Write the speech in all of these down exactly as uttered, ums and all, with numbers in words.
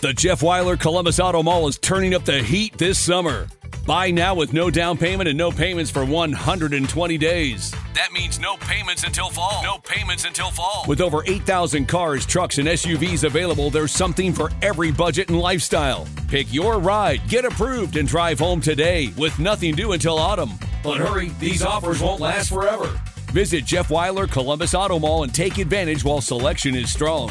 The Jeff Weiler Columbus Auto Mall is turning up the heat this summer. Buy now with no down payment and no payments for one hundred twenty days. That means no payments until fall. No payments until fall. With over eight thousand cars, trucks, and S U Vs available, there's something for every budget and lifestyle. Pick your ride, get approved, and drive home today with nothing due until autumn. But hurry, these offers won't last forever. Visit Jeff Weiler Columbus Auto Mall and take advantage while selection is strong.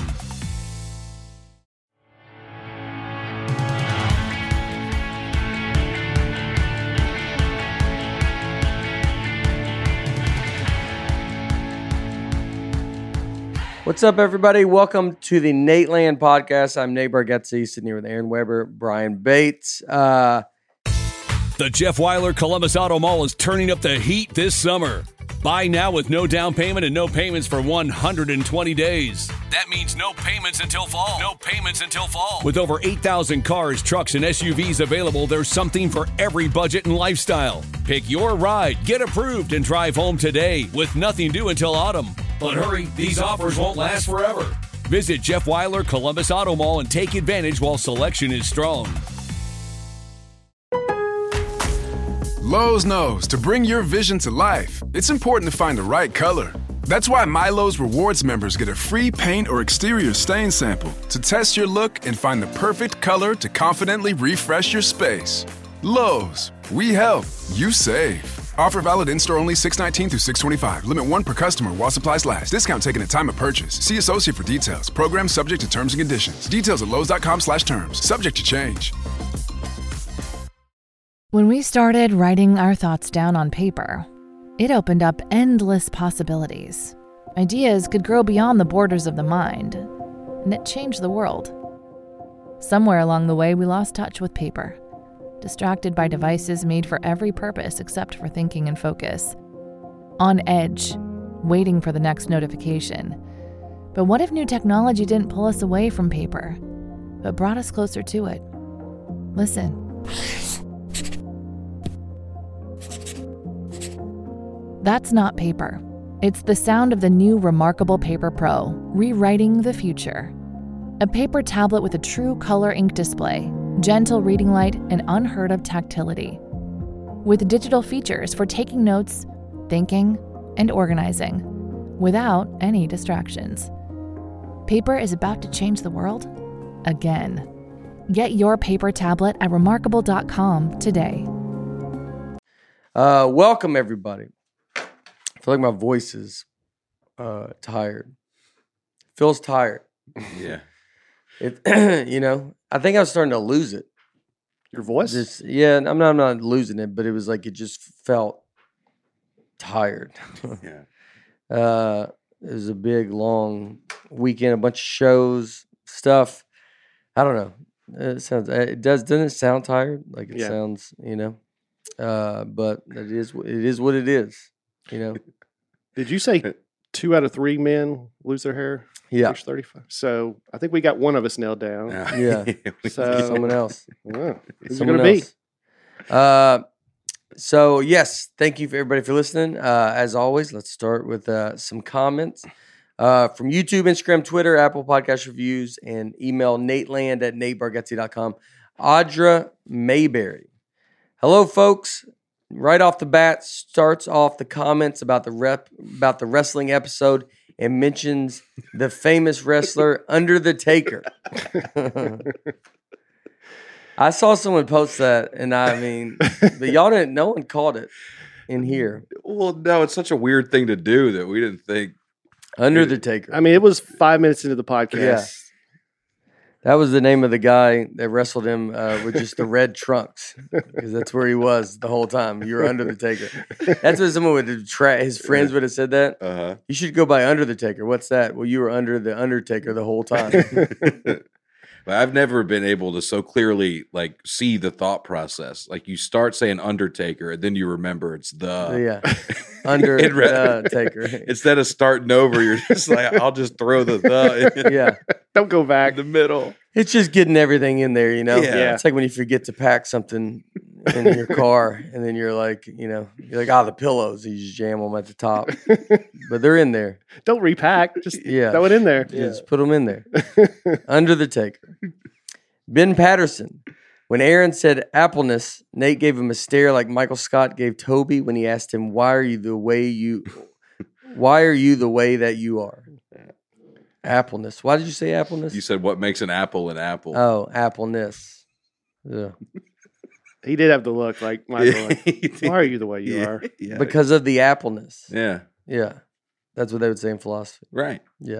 What's up, everybody? Welcome to the Nateland Podcast. I'm Nate Bargatze, sitting here with Aaron Weber, Brian Bates. Uh, the Jeff Weiler Columbus Auto Mall is turning up the heat this summer. Buy now with no down payment and no payments for one hundred twenty days. That means no payments until fall. No payments until fall. With over eight thousand cars, trucks, and S U Vs available, there's something for every budget and lifestyle. Pick your ride, get approved, and drive home today with nothing due until autumn. But hurry, these offers won't last forever. Visit Jeff Weiler Columbus Auto Mall and take advantage while selection is strong. Lowe's knows to bring your vision to life, it's important to find the right color. That's why MyLowe's Rewards members get a free paint or exterior stain sample to test your look and find the perfect color to confidently refresh your space. Lowe's, we help, you save. Offer valid in-store only six nineteen through six twenty-five. Limit one per customer while supplies last. Discount taken at time of purchase. See associate for details. Program subject to terms and conditions. Details at lowes.com slash terms. Subject to change. When we started writing our thoughts down on paper, it opened up endless possibilities. Ideas could grow beyond the borders of the mind, and it changed the world. Somewhere along the way, we lost touch with paper, distracted by devices made for every purpose except for thinking and focus. On edge, waiting for the next notification. But what if new technology didn't pull us away from paper, but brought us closer to it? Listen. That's not paper. It's the sound of the new Remarkable Paper Pro, rewriting the future. A paper tablet with a true color ink display, gentle reading light, and unheard of tactility. With digital features for taking notes, thinking, and organizing, without any distractions. Paper is about to change the world again. Get your paper tablet at remarkable dot com today. uh, welcome, everybody. I feel like my voice is uh, tired. Feels tired. Yeah. It, you know, I think I was starting to lose it. Your voice? Just, yeah, I'm not, I'm not losing it, but it was like it just felt tired. Yeah. uh, it was a big, long weekend, a bunch of shows, stuff. I don't know. It sounds. It does. Doesn't it sound tired? Like it Yeah. sounds. You know. Uh, but it is. It is what it is. You know. Did you say two out of three men lose their hair? Yeah. Age thirty-five. So I think we got one of us nailed down. Yeah. So Someone else. yeah. Who's it Someone going to be? else. Uh, so yes, thank you for everybody for listening. Uh, as always, let's start with uh, some comments uh, from YouTube, Instagram, Twitter, Apple Podcast reviews, and email nateland at nate bargatze dot com. Audra Mayberry. Hello, folks. Right off the bat, starts off the comments about the rep about the wrestling episode and mentions the famous wrestler Under the Taker. I saw someone post that, and I mean, but y'all didn't. No one caught it in here. Well, no, it's such a weird thing to do that we didn't think. Under the Taker. I mean, it was five minutes into the podcast. Yeah. That was the name of the guy that wrestled him uh, with just the red trunks, because that's where he was the whole time. You were Under the Taker. That's what someone would have tra- his friends would have said that. Uh You should go by Under the Taker. What's that? Well, you were under the Undertaker the whole time. huh. But I've never been able to so clearly like see the thought process. Like you start saying Undertaker, and then you remember it's the yeah, Under It re- the Taker. Instead of starting over, you're just like, I'll just throw the the in Yeah, Don't go back. the middle. it's just getting everything in there. You know, Yeah. Yeah. It's like when you forget to pack something in your car, and then you're like, you know, you're like, ah, the pillows. You just jam them at the top, but they're in there. Don't repack. Just Yeah. throw it in there. Yeah, just put them in there. Under the Taker. Ben Patterson. When Aaron said appleness, Nate gave him a stare like Michael Scott gave Toby when he asked him, "Why are you the way you? Why are you the way that you are?" Appleness. Why did you say appleness? You said what makes an apple an apple? Oh, appleness. Yeah. He did have the look like Michael. Like, why are you the way you yeah, are? Yeah. Because of the appleness. yeah. Yeah. That's what they would say in philosophy. Right. Yeah.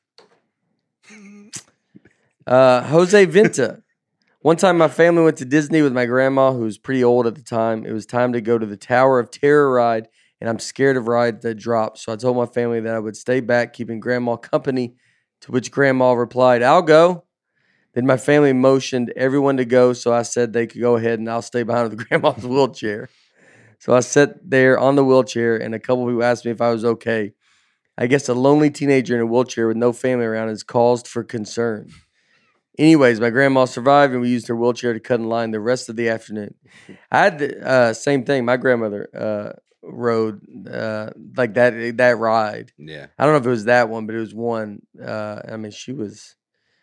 Uh, Jose Vinta. One time my family went to Disney with my grandma, who was pretty old at the time. It was time to go to the Tower of Terror ride, and I'm scared of rides that drop. So I told my family that I would stay back, keeping grandma company, to which grandma replied, "I'll go." Then my family motioned everyone to go, so I said they could go ahead and I'll stay behind with grandma's wheelchair. So I sat there on the wheelchair, and a couple of people asked me if I was okay. I guess a lonely teenager in a wheelchair with no family around is caused for concern. Anyways, my grandma survived, and we used her wheelchair to cut in line the rest of the afternoon. I had the uh, same thing. My grandmother uh, rode uh, like that that ride. Yeah. I don't know if it was that one, but it was one. Uh, I mean, she was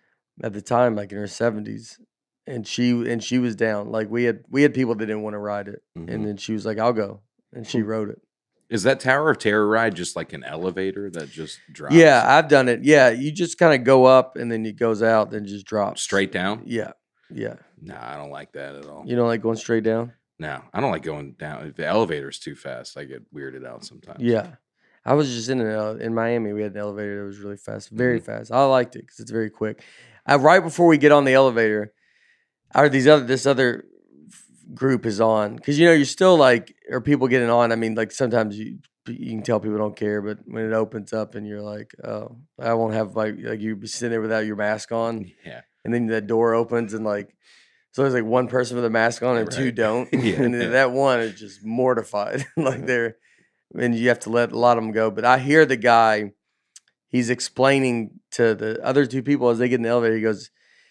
at the time like in her seventies, and she and she was down. Like we had we had people that didn't want to ride it, Mhm. and then she was like, "I'll go," and she rode it. Is that Tower of Terror ride just like an elevator that just drops? Yeah, I've done it. Yeah, you just kind of go up, and then it goes out, then just drops Straight down? Yeah, yeah. No, I don't like that at all. You don't like going straight down? No, I don't like going down. If the elevator's too fast, I get weirded out sometimes. Yeah. I was just in an ele- in Miami. We had an elevator that was really fast, very Mhm. fast. I liked it because it's very quick. Uh, right before we get on the elevator, are these other this other f- group is on because you know you're still like are people getting on? I mean, like sometimes you you can tell people don't care, but when it opens up and you're like, oh, I won't have like like you be sitting there without your mask on, Yeah. and then the door opens and like. So there's like one person with a mask on and two Right. don't. Yeah. And then that one is just mortified. like they're, and you have to let a lot of them go. But I hear the guy, he's explaining to the other two people as they get in the elevator. He goes,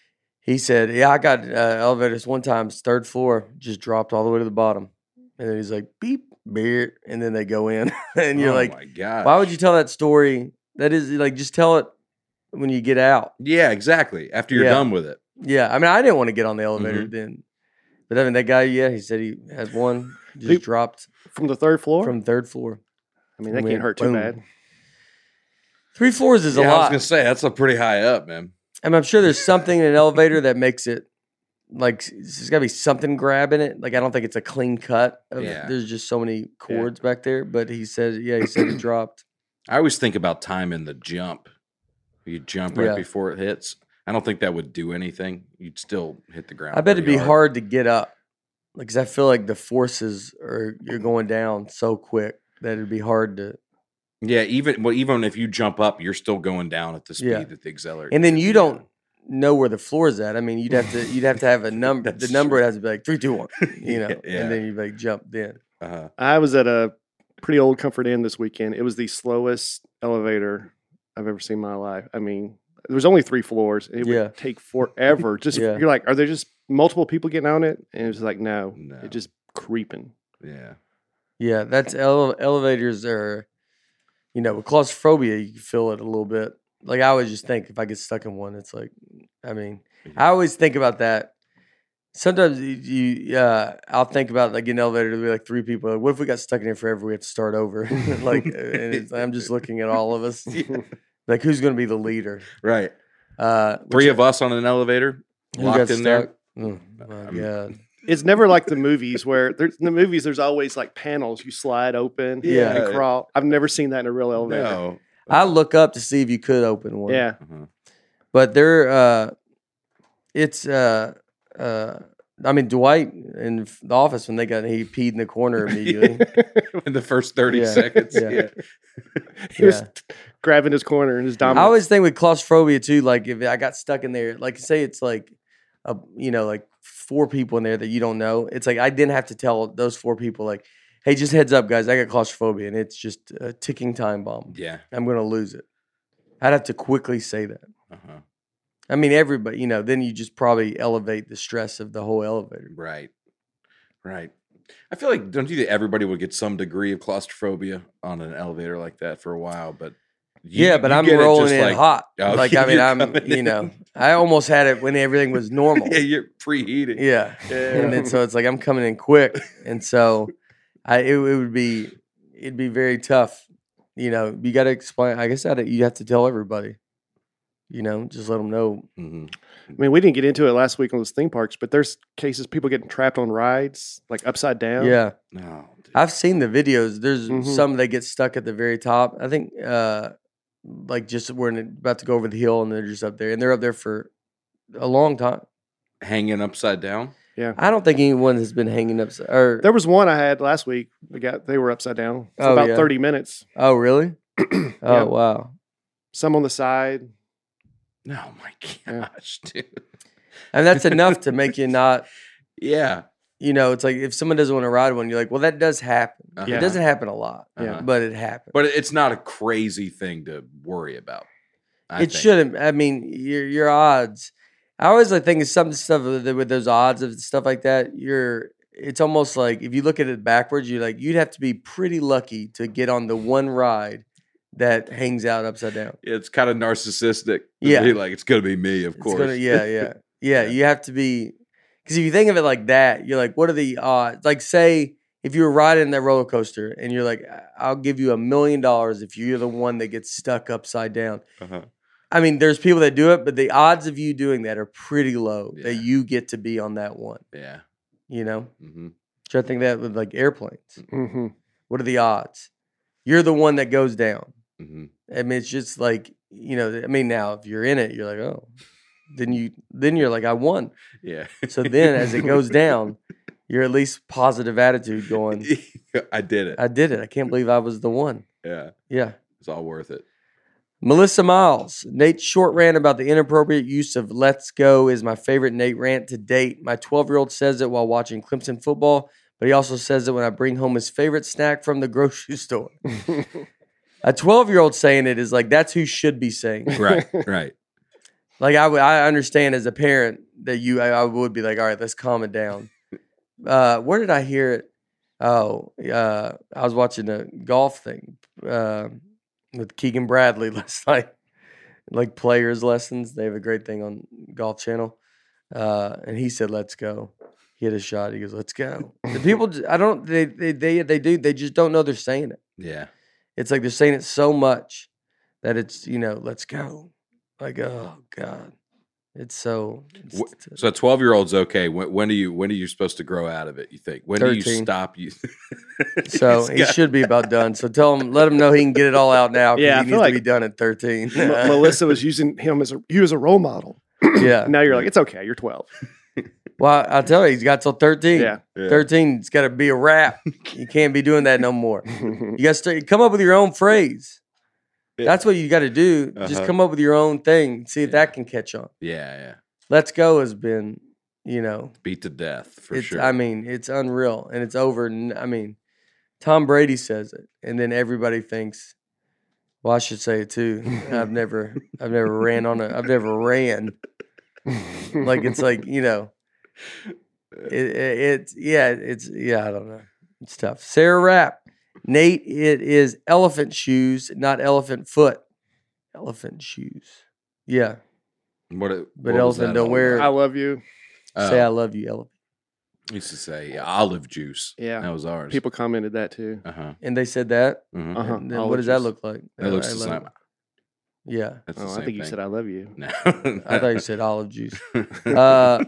he said, "Yeah, I got uh, elevators one time, it's third floor, just dropped all the way to the bottom." And then he's like, "Beep, beer," and then they go in. and you're oh like, my God. why would you tell that story? That is like, just tell it when you get out. Yeah, exactly. After you're Yeah. done with it. Yeah, I mean, I didn't want to get on the elevator Mhm. then, but I mean, that guy, yeah, he said he had one just Who- dropped From the third floor? from third floor. I mean, that I mean, can't hurt too boom. bad. Three floors is yeah, a I was lot. gonna say that's a pretty high up, man. I mean, I'm sure there's something in an elevator that makes it like there's got to be something grabbing it. Like I don't think it's a clean cut. Of, Yeah. There's just so many cords back there. But he said, yeah, he said it dropped. I always think about time in the jump. You jump right Yeah. before it hits. I don't think that would do anything. You'd still hit the ground. I bet it'd pretty be hard to get up, because I feel like the forces are you're going down so quick that it'd be hard to. Yeah, even well, even if you jump up, you're still going down at the speed Yeah. that the accelerator. And then you Yeah. don't know where the floor is at. I mean, you'd have to you'd have to have a number. the That's number true. has to be like three, two, one. You know, Yeah. and then you like jump then. Uh-huh. I was at a pretty old Comfort Inn this weekend. It was the slowest elevator I've ever seen in my life. I mean, there was only three floors. It Yeah. would take forever. Just Yeah. you're like, are there just multiple people getting on it? And it was like, no, No. it just creeping. Yeah. Yeah, that's ele- elevators are, you know, with claustrophobia, you can feel it a little bit. Like I always just think if I get stuck in one, it's like, I mean, I always think about that. Sometimes you, you uh, I'll think about like an elevator. There'll be like three people. Like, what if we got stuck in here forever? We have to start over. like, and it's, I'm just looking at all of us. Like, who's going to be the leader? Right. Uh, Three of us on an elevator who locked got in there. stuck? Oh my I'm- god! It's never like the movies where there's in the movies there's always like panels you slide open Yeah. and crawl. I've never seen that in a real elevator. No. I look up to see if you could open one. Yeah. Uh-huh. but they're uh, it's uh, uh, I mean Dwight in The Office when they got he peed in the corner immediately. In the first thirty Yeah. seconds. Yeah. Yeah. He was Yeah. grabbing his corner and his I dominant. always think with claustrophobia too, like if I got stuck in there, like say it's like a you know like four people in there that you don't know. It's like I didn't have to tell those four people like, hey, just heads up, guys, I got claustrophobia and it's just a ticking time bomb. Yeah. I'm gonna lose it. I'd have to quickly say that. Uh-huh. I mean, everybody, you know, then you just probably elevate the stress of the whole elevator. Right. Right. I feel like don't you think everybody would get some degree of claustrophobia on an elevator like that for a while, but You- yeah, but you I'm get it rolling just in like- hot. Oh, Like I mean, you're I'm coming you in. know, I almost had it when everything was normal. Yeah, you're preheating. Yeah. Yeah. And then so it's like I'm coming in quick. And so I it, it would be it'd be very tough. You know, you gotta explain I guess that you have to tell everybody. You know, just let them know. Mhm. I mean, we didn't get into it last week on those theme parks, but there's cases people getting trapped on rides, like upside down. Yeah. No, dude. I've seen the videos. There's Mhm. some that get stuck at the very top. I think uh like just when it's about to go over the hill and they're just up there. And they're up there for a long time. hanging upside down. I don't think anyone has been hanging up or There was one I had last week. They got they were upside down for Oh, about yeah. thirty minutes. oh really? Oh Yeah. wow. Some on the side. Oh my Yeah. gosh, dude. And that's enough to make you not Yeah. you know, it's like if someone doesn't want to ride one, you're like, well, that does happen. Uh-huh. It doesn't happen a lot, Yeah. but it happens. But it's not a crazy thing to worry about. I it think. shouldn't. I mean, your your odds. I always like think of some stuff with, with those odds of stuff like that. You're. It's almost like if you look at it backwards, you're like you'd have to be pretty lucky to get on the one ride that hangs out upside down. It's kind of narcissistic. To Yeah. be like it's gonna be me, of It's course. gonna- yeah, yeah, yeah. Yeah. You have to be because if you think of it like that, you're like, what are the odds? Like, say if you were riding that roller coaster and you're like, I'll give you a million dollars if you're the one that gets stuck upside down. Uh-huh. I mean, there's people that do it, but the odds of you doing that are pretty low that Yeah. you get to be on that one. Yeah. You know, hmm try to think that with like airplanes. Mm-hmm. What are the odds? You're the one that goes down. hmm I mean, it's just like you know. I mean, now if you're in it, you're like, oh, then you then you're like, I won. Yeah. So then, as it goes down, you're at least positive attitude going. I did it. I did it. I can't believe I was the one. yeah. Yeah. It's all worth it. Melissa Miles, Nate's short rant about the inappropriate use of "Let's Go" is my favorite Nate rant to date. My twelve-year-old says it while watching Clemson football, but he also says it when I bring home his favorite snack from the grocery store. A twelve-year-old saying it is like that's who should be saying it. Right. Right. Like I, would- I understand as a parent that you, I, I would be like, all right, let's calm it down. Uh, where did I hear it? Oh, uh, I was watching a golf thing uh, with Keegan Bradley last night, like players lessons. They have a great thing on Golf Channel, uh, and he said, "Let's go." He hit a shot. He goes, "Let's go." The people, j- I don't, they, they, they, they do. They just don't know they're saying it. Yeah. It's like they're saying it so much that it's you know, let's go. Like, oh God, it's so. It's, Wh- So a twelve year old's okay. When, when are you when are you supposed to grow out of it? You think? When do you thirteen. stop? You. so He's he got- should be about done. So tell him, let him know he can get it all out now. 'Cause Yeah, I he feel needs to like- be done at thirteen. M- Melissa was using him as a you as a role model. yeah. Now you're like, it's okay. You're twelve. Well, I'll tell you, he's got till thirteen. Yeah. Yeah. thirteen, it's got to be a wrap. You can't be doing that no more. You got to start, come up with your own phrase. Yeah. That's what you got to do. Just Uh-huh. come up with your own thing. See if Yeah. that can catch on. Yeah. Yeah. Let's Go has been, you know, Beat to death for it's, sure. I mean, it's unreal and it's over. n- I mean, Tom Brady says it, and then everybody thinks, well, I should say it too. I've never, I've never ran on a, I've never ran. Like it's like you know, it, it, it's yeah, it's yeah, I don't know, it's tough. Sarah Rapp, Nate, it is elephant shoes, not elephant foot. Elephant shoes, yeah, what? it- but what was elephant that don't all wear- I love you. about? say I Oh, love you, elephant. used to say yeah, olive juice. Yeah. that was ours. People commented that too. Uh huh. And they said that. Uh-huh. Uh-huh. And then Olive what does that juice. look like? That looks I the love same. it. Yeah, That's the Oh, I same think you thing. said I love you. No. I thought you said olive juice. Uh,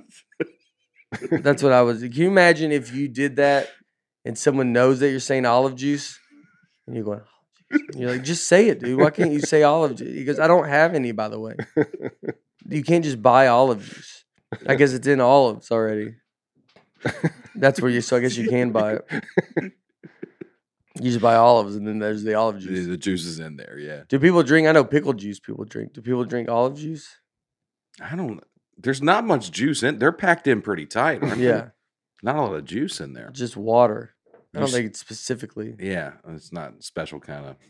That's what I was. Can you imagine if you did that and someone knows that you're saying olive juice and you're going, olive juice? And you're like, just say it, dude. Why can't you say olive juice? Because I don't have any, by the way. You can't just buy olive juice. I guess it's in olives already. That's where you, so I guess you can buy it. You just buy olives and then there's the olive the, juice. the juice is in there. Yeah. Do people drink? I know pickle juice people drink. Do people drink olive juice? I don't. There's not much juice in. They're packed in pretty tight. Aren't they? Yeah, Not a lot of juice in there. just water. I don't Juice- think it's specifically. Yeah, it's not special kind of.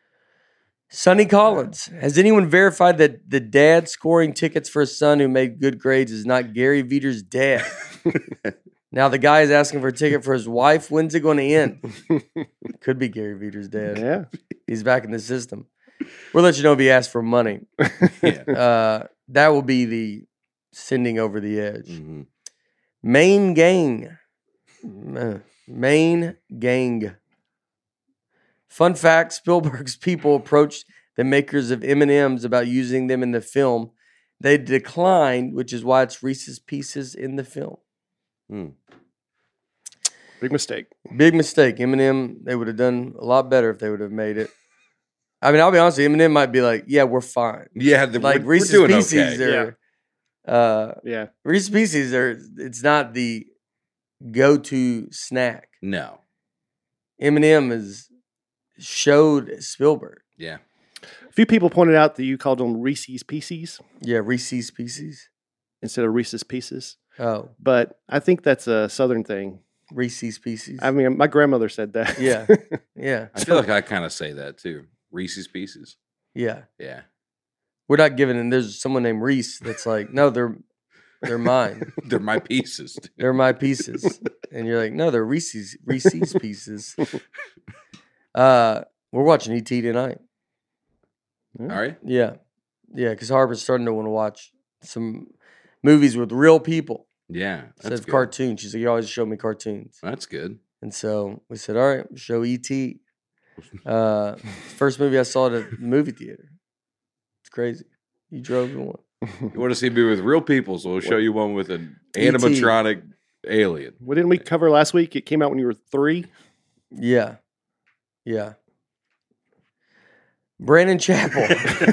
Sonny Collins. Has anyone verified that the dad scoring tickets for a son who made good grades is not Gary Veter's dad? Now the guy is asking for a ticket for his wife. When's it going to end? Could be Gary Veter's dad. Yeah. He's back in the system. We'll let you know if he asks for money. Yeah. Uh, that will be the sending over the edge. hmm Main gang. Uh, Main gang. Fun fact, Spielberg's people approached the makers of M and M's about using them in the film. They declined, which is why it's Reese's Pieces in the film. Hmm. Big mistake. Big mistake. M and M, they would have done a lot better if they would have made it. I mean, I'll be honest with you, M and M might be like, yeah, we're fine. Yeah, the, Like we're, Reese's we're doing Pieces okay. are, uh, Yeah. Reese's Pieces are, it's not the go-to snack. No. M and M is showed Spielberg. Yeah. A few people pointed out that you called them Reese's Pieces Yeah, Reese's Pieces. instead of Reese's Pieces. Oh, But I think that's a Southern thing. Reese's Pieces. I mean, my grandmother said that. Yeah. yeah, I feel like I kind of say that too. Reese's Pieces. yeah. Yeah. We're not giving. And there's someone named Reese that's like, no, they're they're mine. They're my pieces. dude. They're my pieces. And you're like, no, they're Reese's Reese's Pieces. Uh, we're watching E T tonight. All right. Yeah, yeah, because Harper's starting to want to watch some movies with real people Yeah. instead That's of good. cartoons. She's like, you always show me cartoons. That's good. And so we said, all right, show E T. Uh, first movie I saw at a movie theater. It's crazy. You drove to one. You want to see me with real people, so we'll show you one with an E T. animatronic alien. What didn't we cover last week? It came out when you were three. Yeah, yeah. Brandon Chapel.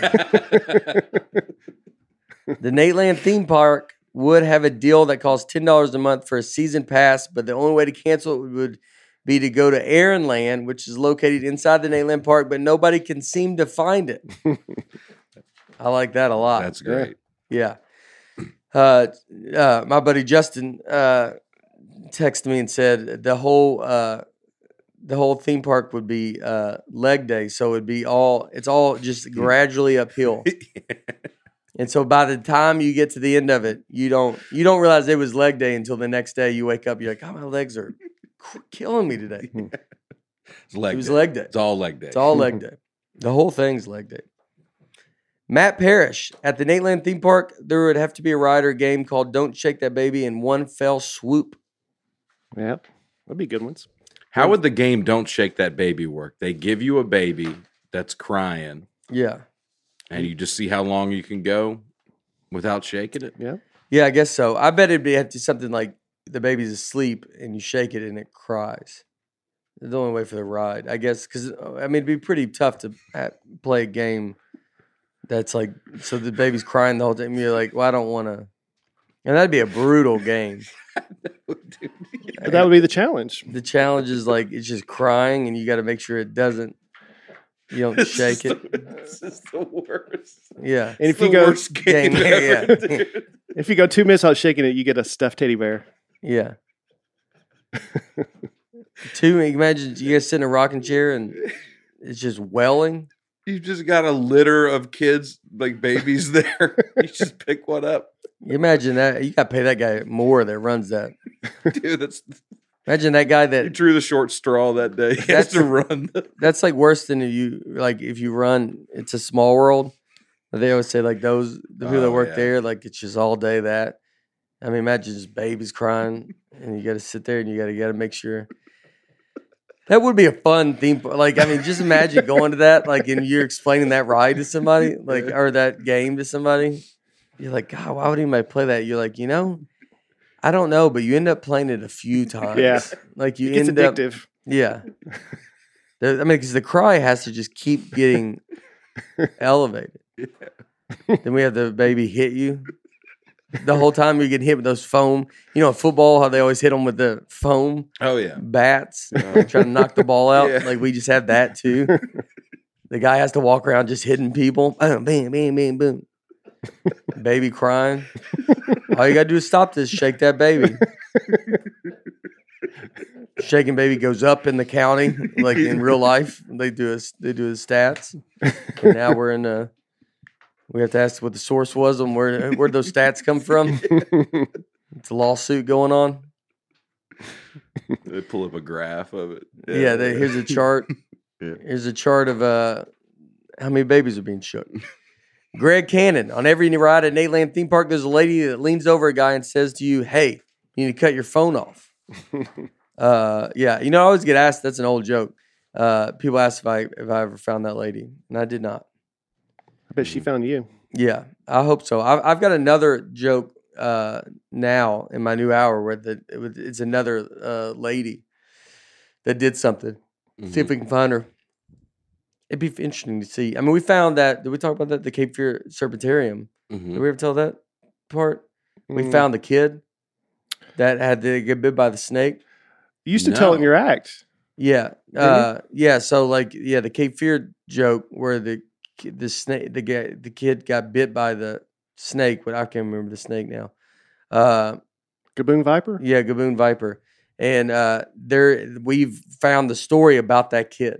The Nateland theme park would have a deal that costs ten dollars a month for a season pass, but the only way to cancel it would be to go to Aaron Land, which is located inside the Nateland park, but nobody can seem to find it. I like that a lot. That's great. Yeah. Uh, uh, my buddy Justin uh, texted me and said the whole uh, the whole theme park would be uh, leg day, so it'd be all it's all just gradually uphill. And so by the time you get to the end of it, you don't you don't realize it was leg day until the next day you wake up. You're like, oh, my legs are cr- killing me today. It's leg It was day. leg day. It's all leg day. It's all leg day. The whole thing's leg day. Matt Parrish. At the Nateland theme park, there would have to be a ride or game called Don't Shake That Baby in one fell swoop. Yeah. That'd be good ones. How would the game Don't Shake That Baby work? They give you a baby that's crying, Yeah. and you just see how long you can go without shaking it. Yeah. Yeah, I guess so. I bet it'd be have to something like the baby's asleep and you shake it and it cries. It's the only way for the ride, I guess, because I mean it'd be pretty tough to ha- play a game that's like so the baby's crying the whole time. You're like, well, I don't want to, and that'd be a brutal game. But that would be the challenge. The challenge is like it's just crying and you got to make sure it doesn't. You don't This shake is it. the- This is the worst. Yeah. And if It's you the go worst game game, ever, yeah. dude. if you go two minutes without shaking it, you get a stuffed teddy bear. Yeah. Two. Imagine you guys sit in a rocking chair and it's just welling. You've just got a litter of kids, like babies there. You just pick one up. You imagine that. You got to pay that guy more that runs that. Dude, that's Imagine that guy you that. drew the short straw that day. He has That's- to run. The, That's like worse than if you like if you run. It's a small world. They always say like those the people that Oh, work yeah. there like it's just all day that. I mean, imagine just babies crying and you got to sit there and you got to got to make sure. That would be a fun theme. par- Like I mean, just imagine going to that like and you're explaining that ride to somebody like or that game to somebody. You're like, God, why would anybody play that? You're like, you know, I don't know, but you end up playing it a few times. Yeah. like you It gets end up. addictive. Yeah. The- I mean, because the cry has to just keep getting elevated. Then we have the baby hit you. The whole time you're getting hit with those foam. You know, in football, how they always hit them with the foam oh yeah. bats, like trying to knock the ball out. Yeah. Like we just have that too. The guy has to walk around just hitting people. Boom, bam, bam, bam, boom. Baby crying. All you gotta do is stop this. Shake that baby. Shaking baby goes up in the county, like in real life. They do a, they do his stats. And now we're in a. We have to ask what the source was and where where those stats come from. It's a lawsuit going on. They pull up a graph of it. Yeah, they, here's a chart. Yeah. Here's a chart of uh how many babies are being shook. Greg Cannon, on every ride at Nateland theme park, there's a lady that leans over a guy and says to you, hey, you need to cut your phone off. uh, yeah, you know, I always get asked, that's an old joke. Uh, people ask if I if I ever found that lady, and I did not. I bet she found you. Yeah, I hope so. I've, I've got another joke uh, now in my new hour where the, it was, it's another uh, lady that did something. Mm-hmm. See if we can find her. It'd be interesting to see. I mean, we found that. Did we talk about that? The Cape Fear Serpentarium. Mm-hmm. Did we ever tell that part? We Mm. found the kid that had to get bit by the snake. You used to tell it in No. your act. Yeah, uh, yeah. So like, yeah, the Cape Fear joke where the ki- the snake, the guy, the kid got bit by the snake. But I can't remember the snake now. Uh, Gaboon Viper? yeah, Gaboon Viper, and uh, there we've found the story about that kid.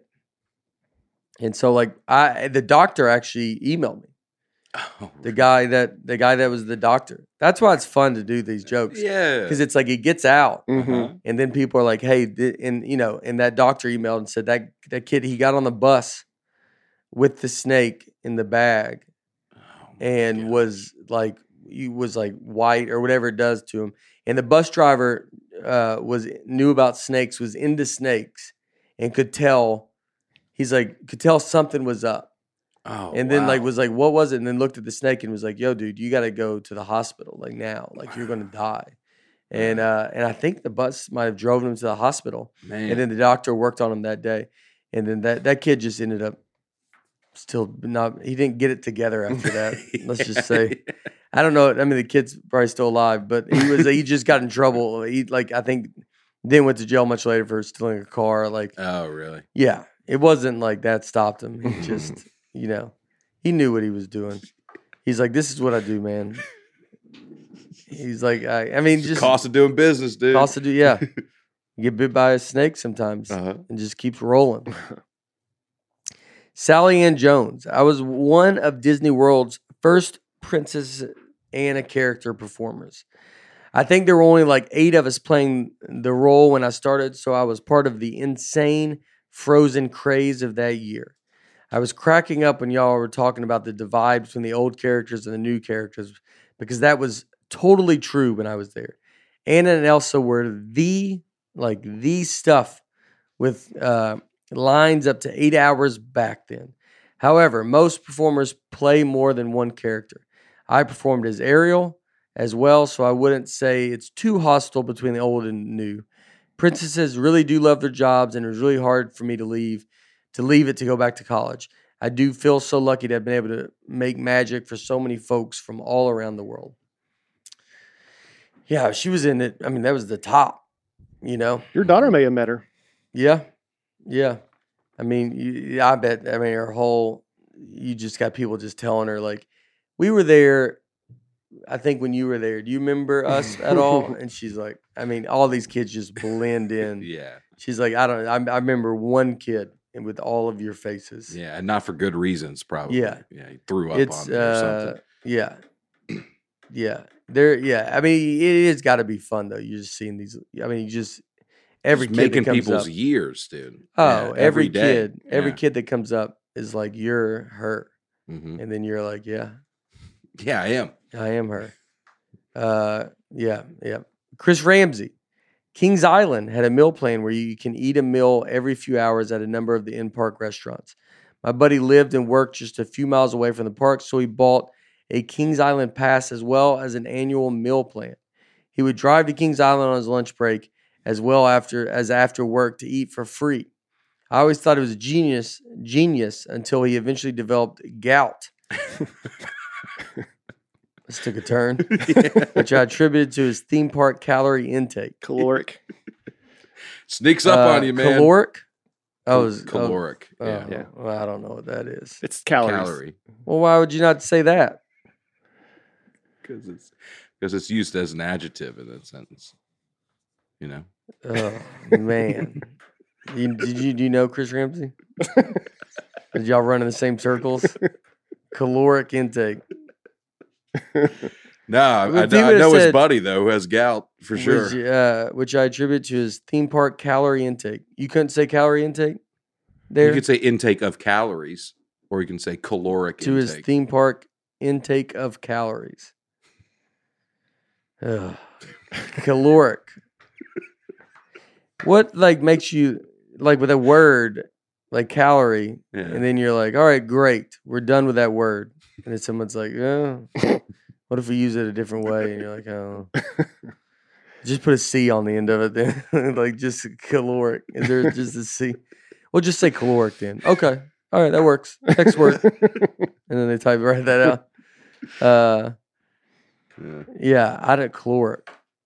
And so, like, I the doctor actually emailed me. Oh, The guy that the guy that was the doctor. That's why it's fun to do these jokes. yeah. Because it's like it gets out, Mm-hmm. Uh-huh. and then people are like, "Hey," th- and you know, and that doctor emailed and said that that kid he got on the bus with the snake in the bag Oh, my and gosh. was like he was like white or whatever it does to him. And the bus driver uh, was knew about snakes, was into snakes, and could tell. He's like could tell something was up. Oh, And then like wow. was like, what was it? And then looked at the snake and was like, yo, dude, you got to go to the hospital like now. Like you're going to die. And uh, and I think the bus might have driven him to the hospital. Man. And then the doctor worked on him that day. And then that, that kid just ended up still not, he didn't get it together after that. Let's just say. I don't know. I mean, the kid's probably still alive, but he was, he just got in trouble. He like, I think then went to jail much later for stealing a car. Like, Oh, really? yeah, it wasn't like that stopped him. He just, you know, he knew what he was doing. He's like, this is what I do, man. He's like, I, I mean, It's the just cost of doing business, dude. cost to do, yeah. You get bit by a snake sometimes Uh-huh. and just keeps rolling. Sally Ann Jones. I was one of Disney World's first Princess Anna character performers. I think there were only like eight of us playing the role when I started, so I was part of the insane Frozen craze of that year. I was cracking up when y'all were talking about the divide between the old characters and the new characters because that was totally true when I was there. Anna and Elsa were the, like, the stuff with uh, lines up to eight hours back then. However, most performers play more than one character. I performed as Ariel as well, so I wouldn't say it's too hostile between the old and new. Princesses really do love their jobs, and it was really hard for me to leave to leave it to go back to college. I do feel so lucky to have been able to make magic for so many folks from all around the world. Yeah, she was in it. I mean, that was the top, you know? Your daughter may have met her. Yeah. Yeah. I mean, you, I bet, I mean, her whole, you just got people just telling her, like, we were there, I think when you were there. Do you remember us at all? And she's like, I mean, all these kids just blend in. Yeah. She's like, I don't, I, I remember one kid and with all of your faces. Yeah. And not for good reasons, probably. Yeah. Yeah. He threw up It's, on me or uh, something. yeah. Yeah. There, yeah. I mean, it has got to be fun, though. You're just seeing these, I mean, you just, every Just kid making that comes people's up. years, dude. Oh, Yeah, every, day. kid, every Yeah. kid that comes up is like, you're her. Mhm. And then you're like, yeah, Yeah, I am. I am her. Uh, yeah, yeah. Chris Ramsey. Kings Island had a meal plan where you can eat a meal every few hours at a number of the in-park restaurants. My buddy lived and worked just a few miles away from the park, so he bought a Kings Island pass as well as an annual meal plan. He would drive to Kings Island on his lunch break as well after as after work to eat for free. I always thought it was genius, genius until he eventually developed gout. This took a turn, which I attributed to his theme park calorie intake. Caloric. Sneaks up Uh, on you, man. Caloric? Oh, it was, Caloric. Oh, yeah. oh, Yeah. well, I don't know what that is. It's calories. Calorie. Well, why would you not say that? Because it's because it's used as an adjective in that sentence. You know? Oh man, you, did you do you know Chris Ramsey? Did y'all run in the same circles? Caloric intake. No, I, If I, he know- I would've know his said- buddy though who has gout for sure. Which, uh, which I attribute to his theme park calorie intake. You couldn't say calorie intake there? You could say intake of calories. or you can say caloric to his intake. theme park intake of calories. Ugh. Caloric. What like makes you like with a word like calorie, Yeah. and then you're like, all right, great, we're done with that word, and then someone's like, yeah, what if we use it a different way? And you're like, oh, just put a C on the end of it then, like just caloric. Is there just a C? We'll just say caloric then. Okay, all right, that works. Next word, and then they type write that out. Uh, Yeah. yeah, I don't caloric.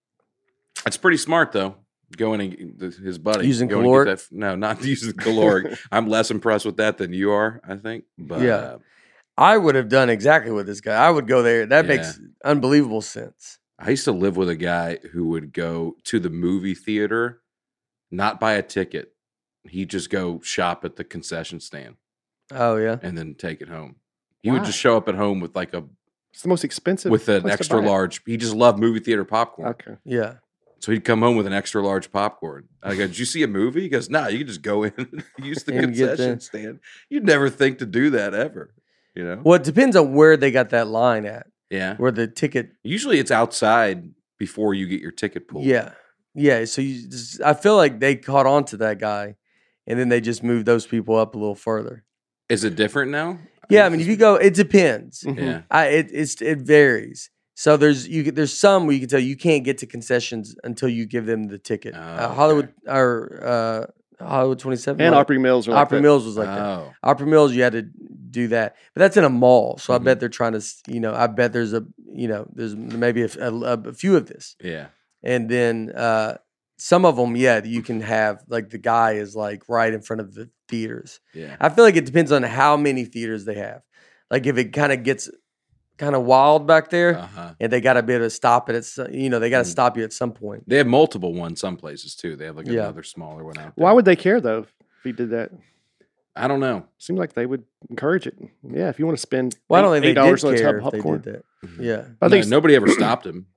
It's pretty smart though. Going and the- his buddy Using go and get caloric? that f- no, not using caloric. I'm less impressed with that than you are. I think, but Yeah. uh, I would have done exactly what this guy. I would go there. That Yeah. makes unbelievable sense. I used to live with a guy who would go to the movie theater, not buy a ticket. He'd just go shop at the concession stand Oh yeah, and then take it home. He would Why? just show up at home with like a It's the most expensive. with an place to extra buy it. large. He just loved movie theater popcorn. Okay. yeah. So he'd come home with an extra large popcorn. I go, did you see a movie? He goes, nah, you can just go in and use the And get concession the- stand. You'd never think to do that ever. You know? Well, it depends on where they got that line at, Yeah. where the ticket. Usually it's outside before you get your ticket pulled. Yeah, yeah. So you, just, I feel like they caught on to that guy, and then they just moved those people up a little further. Is it different now? Yeah, I mean, if you go, it depends. Mhm. Yeah. I it it's it varies. So there's you there's some where you can tell you can't get to concessions until you give them the ticket. Oh, uh, okay. Hollywood or uh, Hollywood twenty-seven And like- Opry Mills are like Opry that. Mills was like that. Oh. Opry Mills, you had to do that, but that's in a mall. So I Mhm. bet they're trying to, s- you know, I bet there's a, you know, there's maybe a, f- a- a few of this, Yeah. and then uh, some of them, yeah, you can have like the guy is like right in front of the theaters. Yeah. I feel like it depends on how many theaters they have. Like if it kind of gets kind of wild back there, Uh-huh. and they got to be able to stop it at, some, you know, they got to Mm. stop you at some point. They have multiple ones some places too. They have like Yeah. another smaller one out there. Why would they care though if he did that? I don't know. Seems like they would encourage it. Yeah, if you want to spend Well, I don't eight- think they eight dollars did on a care tub if they popcorn. did that. Yeah. I No, think s- nobody ever stopped him.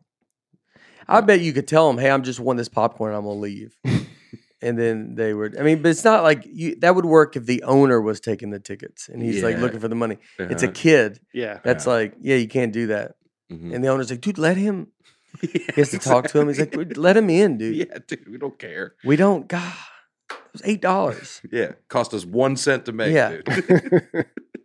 I bet you could tell them, "Hey, I'm just wanting this popcorn. I'm gonna leave," and then they would. I mean, but it's not like you. That would work if the owner was taking the tickets and he's like Yeah. looking for the money. It's a Uh-huh. kid. yeah. That's Yeah. like, yeah, you can't do that. Mhm. And the owner's like, dude, let him. He has to talk to him. He's like, "Dude, let him in, dude. Yeah, dude, we don't care. We don't. God, it was eight dollars. Yeah, cost us one cent to make. Yeah. Dude.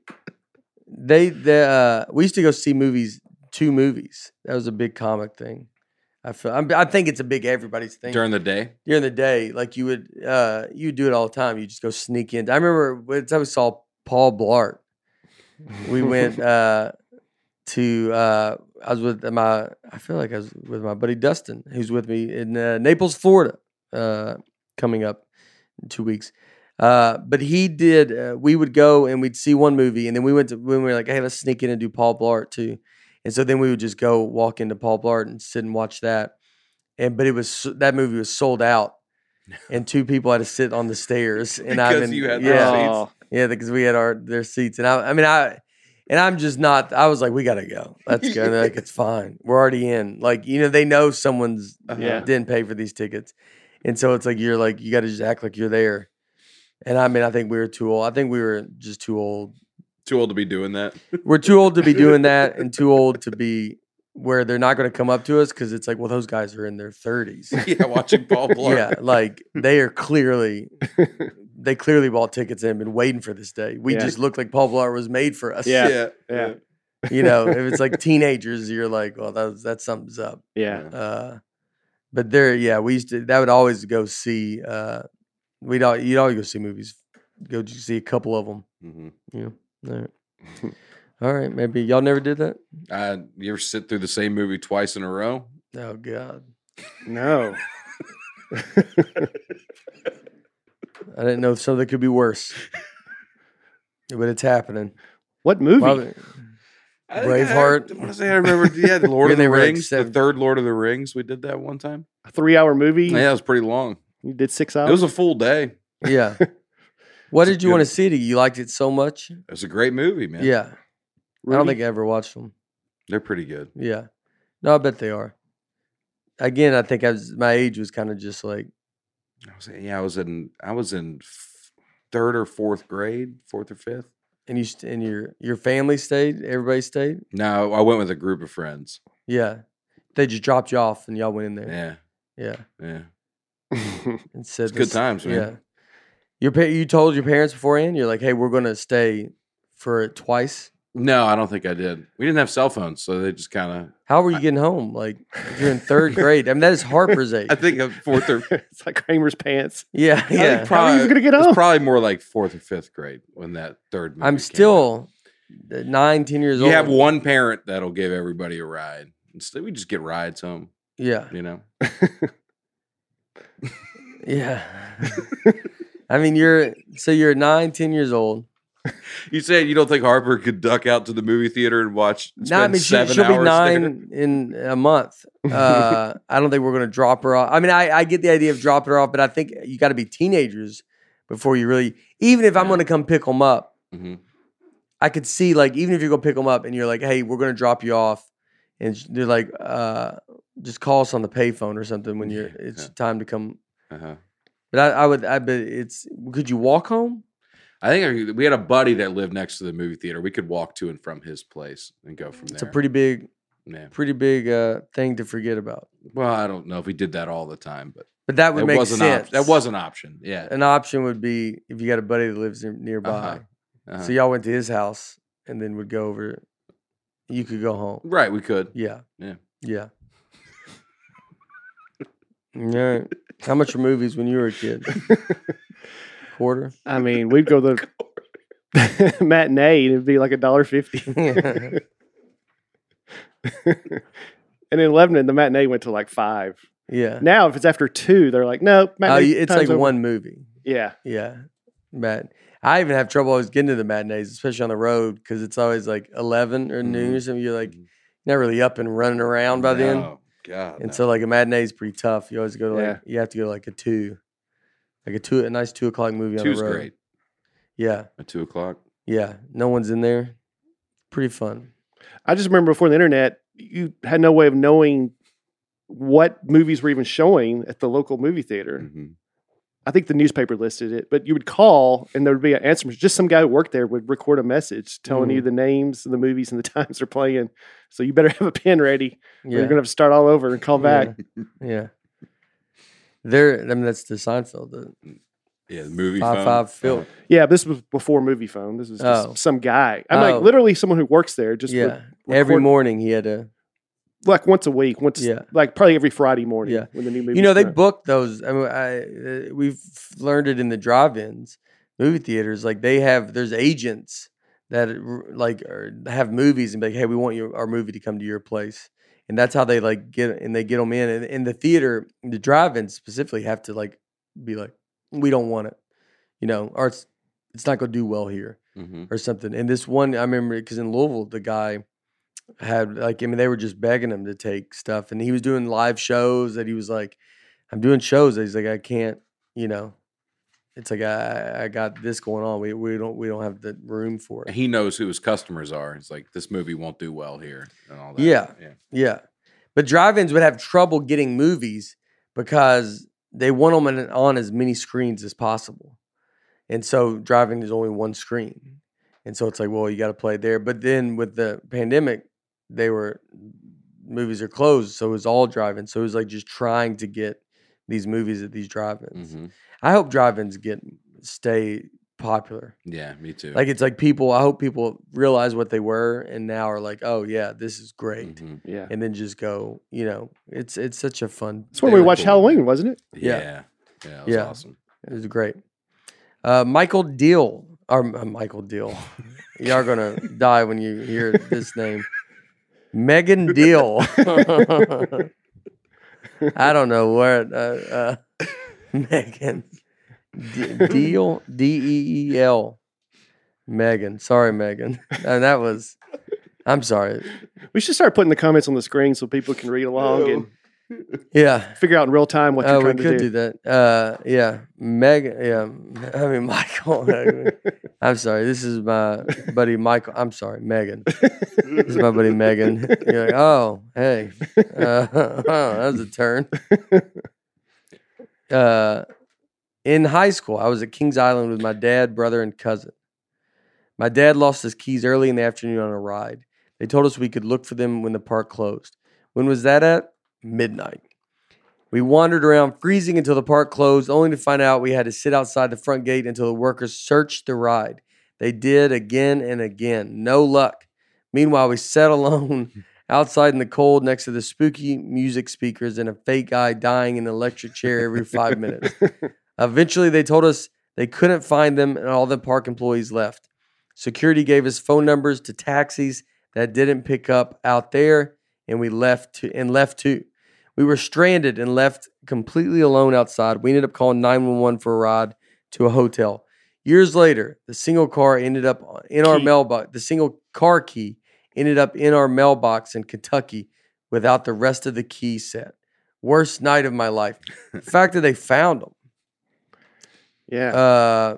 They, the uh, we used to go see movies. Two movies. That was a big comic thing. I feel. I'm, I think it's a big everybody's thing. During the day. During the day, like you would, uh, you would do it all the time. You just go sneak in. I remember one time we saw Paul Blart. We went uh, to. Uh, I was with my. I feel like I was with my buddy Dustin, who's with me in uh, Naples, Florida, uh, coming up in two weeks. Uh, but he did. Uh, we would go and we'd see one movie, and then we went to when we were like, "Hey, let's sneak in and do Paul Blart too." And so then we would just go walk into Paul Blart and sit and watch that. And but it was so- that movie was sold out, and two people had to sit on the stairs. And I Because mean, you had their yeah, Oh, yeah, because we had our their seats. And I, I mean, I and I'm just not. I was like, we gotta go. Let's go. And they're like, it's fine. We're already in. Like you know, they know someone's Yeah. didn't pay for these tickets, and so it's like you're like you got to just act like you're there. And I mean, I think we were too old. I think we were just too old. Too old to be doing that. We're too old to be doing that, and too old to be where they're not going to come up to us because it's like, well, those guys are in their thirties. Yeah, watching Paul Blart. Yeah, like they are clearly, they clearly bought tickets and have been waiting for this day. We Yeah. just look like Paul Blart was made for us. Yeah. yeah, Yeah. You know, if it's like teenagers, you're like, well, that's that's something's up. yeah. Uh, but there, yeah, we used to. That would always go see. Uh, we'd all you'd always go see movies. Go to see a couple of them. Mhm. Yeah. All right. All right. Maybe y'all never did that. Uh, you ever sit through the same movie twice in a row? Oh God. No. I didn't know something could be worse. But it's happening. What movie? Probably- I think Braveheart. I, I want to say I remember. Yeah, the Lord When of the they were like Rings, the seven- third Lord of the Rings. We did that one time. A three-hour movie. Yeah, it was pretty long. You did six hours. It was a full day. Yeah. What It's did you good. want to see? It? You liked it so much? It was a great movie, man. Yeah. I don't Rudy? think I ever watched them. They're pretty good. Yeah. No, I bet they are. Again, I think I was my age was kind of just like I was yeah, I was in I was in f- third or fourth grade, fourth or fifth. And you st- and your your family stayed. Everybody stayed. No, I went with a group of friends. Yeah, they just dropped you off and y'all went in there. Yeah, Yeah, yeah. and said It's good this- times, man. Yeah, your pa- you told your parents beforehand. You're like, hey, we're gonna stay for it twice. No, I don't think I did. We didn't have cell phones, so they just kind of. How were you getting home? Like if you're in third grade. I mean, that is Harper's age. I think I'm fourth or It's like Kramer's pants. Yeah, I think yeah. How are you gonna get it was home? probably more like fourth or fifth grade when that third. Movie I'm came out. still nine, ten years You old. have one parent that'll give everybody a ride. Instead, we just get rides home. Yeah, You know. yeah. I mean, you're so you're nine, ten years old. You said you don't think Harper could duck out to the movie theater and watch? No, I spend mean she, seven she'll be hours nine in a month. Uh, I don't think we're going to drop her off. I mean, I, I get the idea of dropping her off, but I think you got to be teenagers before you really. Even if I'm Yeah. going to come pick them up, there. Mhm. I could see like even if you go pick them up and you're like, hey, we're going to drop you off, and sh- they're like, uh, just call us on the payphone or something when you're. Yeah, It's yeah. time to come. Uh-huh. But I, I would. I bet it's. Could you walk home? I think I- we had a buddy that lived next to the movie theater. We could walk to and from his place and go from there. It's a pretty big, yeah. pretty big uh, thing to forget about. Well, I don't know if we did that all the time, but But that would that make was an sense. option. That was an option. Yeah. An option would be if you got a buddy that lives near- nearby. Uh-huh. Uh-huh. So y'all went to his house and then would go over. You could go home. Right, we could. Yeah. Yeah. Yeah. Yeah. How much were movies when you were a kid? Quarter? I mean, we'd go to the matinee and it'd be like a dollar fifty. Yeah. And in Lebanon, the matinee went to like five. Yeah. Now, if it's after two, they're like, nope. Oh, matinee you- it's time's like over. one movie. Yeah. Yeah. Mat. I even have trouble always getting to the matinees, especially on the road, because it's always like eleven or noon Mhm. or something. You're like Mhm. not really up and running around by then. No, God. And no. so like a matinee is pretty tough. You always go to like Yeah. you have to go to like a two, like a two, a nice two o'clock movie on two's the road. great. Yeah, At two o'clock. yeah. No one's in there. Pretty fun. I just remember before the internet, you had no way of knowing what movies were even showing at the local movie theater. Mhm. I think the newspaper listed it, but you would call and there would be an answer. Just some guy who worked there would record a message telling Mm-hmm. you the names of the movies and the times they're playing. So you better have a pen ready. Or Yeah, you're going to have to start all over and call back. yeah. There. I mean, that's the Seinfeld. The Yeah, the movie five phone. five Phil. Yeah, this was before Movie Phone. This is just Oh. some guy. I'm Oh. like literally someone who works there. Just Yeah. would Every record- morning he had to. like once a week. Once, Yeah. like probably every Friday morning. Yeah. when the new movie. You know, they book those. I mean, I, uh, we've learned it in the drive-ins, movie theaters. Like they have, there's agents that r- like are, have movies and be like, hey, we want your our movie to come to your place, and that's how they like get and they get them in. And in the theater, the drive-ins specifically have to like be like, we don't want it, you know, or it's it's not going to do well here Mhm. or something. And this one, I remember because in Louisville, the guy had like, I mean, they were just begging him to take stuff, and he was doing live shows that he was like, I'm doing shows. He's like, I can't, you know, it's like I I got this going on. We we don't we don't have the room for it. He knows who his customers are. It's like this movie won't do well here and all that. Yeah. yeah. Yeah, but drive-ins would have trouble getting movies because they want them in- on as many screens as possible, and so drive-in is only one screen, and so it's like, well, you got to play there. But then with the pandemic, they were movies are closed, so it was all drive-in. So it was like just trying to get these movies at these drive-ins. Mhm. I hope drive-ins get stay popular. Yeah, me too. Like it's like people. I hope people realize what they were and now are like, oh yeah, this is great. Mhm. Yeah. And then just go, you know, it's it's such a fun. That's when we Very watched cool. Halloween, wasn't it? Yeah. Yeah. Yeah. That was Yeah. awesome. It was great. Uh, Michael Deal or uh, Michael Deal. You are gonna die when you hear this name. Megan Deal. I don't know where. Uh, uh, Megan D- Deal D E E L. Megan. Sorry, Megan. And that was. I'm sorry. We should start putting the comments on the screen so people can read along and Yeah. figure out in real time what you're Oh, we trying could to do that. Uh, yeah, Megan. Yeah, I mean Michael. I'm sorry. This is my buddy Michael. I'm sorry, Megan. This is my buddy Megan. You're like, oh, hey, uh, oh, that was a turn. Uh, in high school, I was at Kings Island with my dad, brother, and cousin. My dad lost his keys early in the afternoon on a ride. They told us we could look for them when the park closed. When was that at? Midnight. We wandered around freezing until the park closed, only to find out we had to sit outside the front gate until the workers searched the ride. They did again and again. No luck. Meanwhile, we sat alone outside in the cold next to the spooky music speakers and a fake guy dying in an electric chair every five minutes. Eventually, they told us they couldn't find them and all the park employees left. Security gave us phone numbers to taxis that didn't pick up out there, and we left to, and left too. We were stranded and left completely alone outside. We ended up calling nine one one for a ride to a hotel. Years later, the single car ended up in our Key. mailbox. The single car key ended up in our mailbox in Kentucky without the rest of the key set. Worst night of my life. The fact that they found them. Yeah. Uh,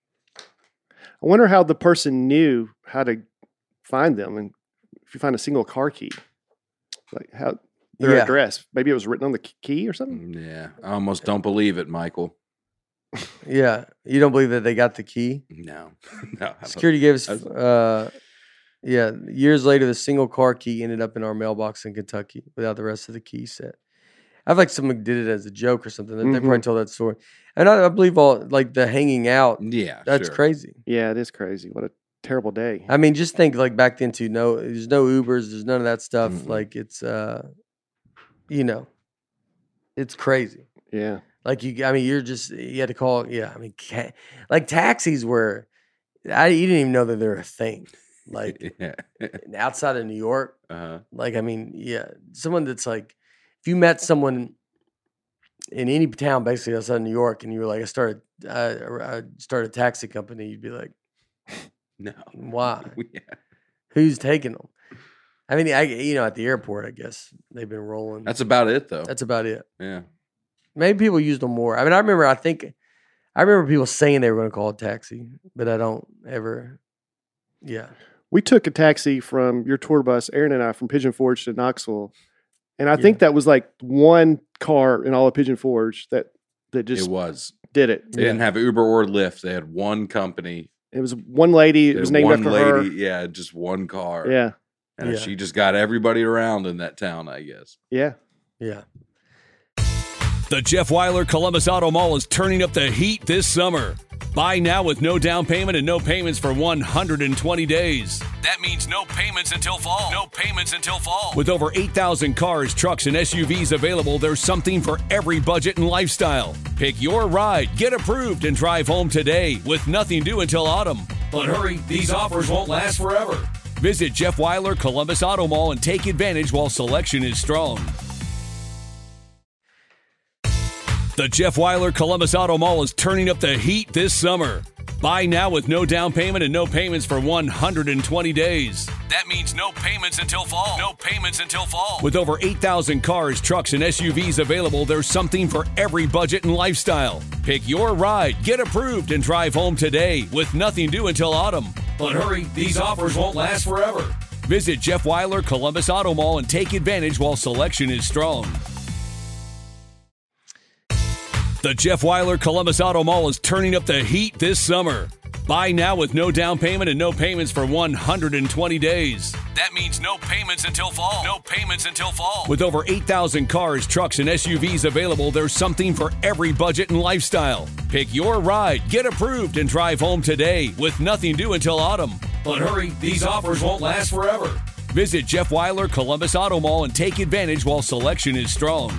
I wonder how the person knew how to find them, and if you find a single car key, like how their Yeah. address. Maybe it was written on the key or something. Yeah, I almost don't believe it, Michael. yeah. You don't believe that they got the key? No, no. I Security gave us, I was- uh, yeah, years later, the single car key ended up in our mailbox in Kentucky without the rest of the key set. I feel like someone did it as a joke or something. They, they probably Mhm. told that story. And I, I believe all, like, the hanging out, Yeah, that's sure. crazy. Yeah, it is crazy. What a terrible day. I mean, just think, like, back then, too, no, there's no Ubers, there's none of that stuff. Mm-mm. Like, it's, uh, you know, it's crazy. Yeah. Like, you, I mean, you're just, you had to call, yeah, I mean, ca- like, taxis were, I, you didn't even know that they're a thing. Like, Yeah. outside of New York, uh-huh. like, I mean, yeah, someone that's like, if you met someone in any town basically outside of New York and you were like, I started, I, I started a taxi company, you'd be like, No. why? Yeah. Who's taking them? I mean, I, you know, at the airport, I guess they've been rolling. That's about it, though. That's about it. yeah. Maybe people use them more. I mean, I remember, I think, I remember people saying they were going to call it taxi, but I don't ever, yeah. We took a taxi from your tour bus, Aaron and I, from Pigeon Forge to Knoxville. And I think that was like one car in all of Pigeon Forge that that just It was. did it. They didn't have Uber or Lyft. They had one company. It was one lady. It They was had named one after lady. her. Yeah, just one car. Yeah. And Yeah. she just got everybody around in that town, I guess. Yeah. Yeah. The Jeff Weiler Columbus Auto Mall is turning up the heat this summer. Buy now with no down payment and no payments for one hundred twenty days. That means no payments until fall. No payments until fall. With over eight thousand cars, trucks, and S U Vs available, there's something for every budget and lifestyle. Pick your ride, get approved, and drive home today with nothing due until autumn. But hurry, these offers won't last forever. Visit Jeff Weiler Columbus Auto Mall and take advantage while selection is strong. The Jeff Weiler Columbus Auto Mall is turning up the heat this summer. Buy now with no down payment and no payments for one hundred twenty days. That means no payments until fall. No payments until fall. With over eight thousand cars, trucks, and S U Vs available, there's something for every budget and lifestyle. Pick your ride, get approved, and drive home today with nothing due until autumn. But hurry, these offers won't last forever. Visit Jeff Weiler Columbus Auto Mall and take advantage while selection is strong. The Jeff Weiler Columbus Auto Mall is turning up the heat this summer. Buy now with no down payment and no payments for one hundred twenty days. That means no payments until fall. No payments until fall. With over eight thousand cars, trucks, and S U Vs available, there's something for every budget and lifestyle. Pick your ride, get approved, and drive home today with nothing due until autumn. But hurry, these offers won't last forever. Visit Jeff Weiler Columbus Auto Mall and take advantage while selection is strong.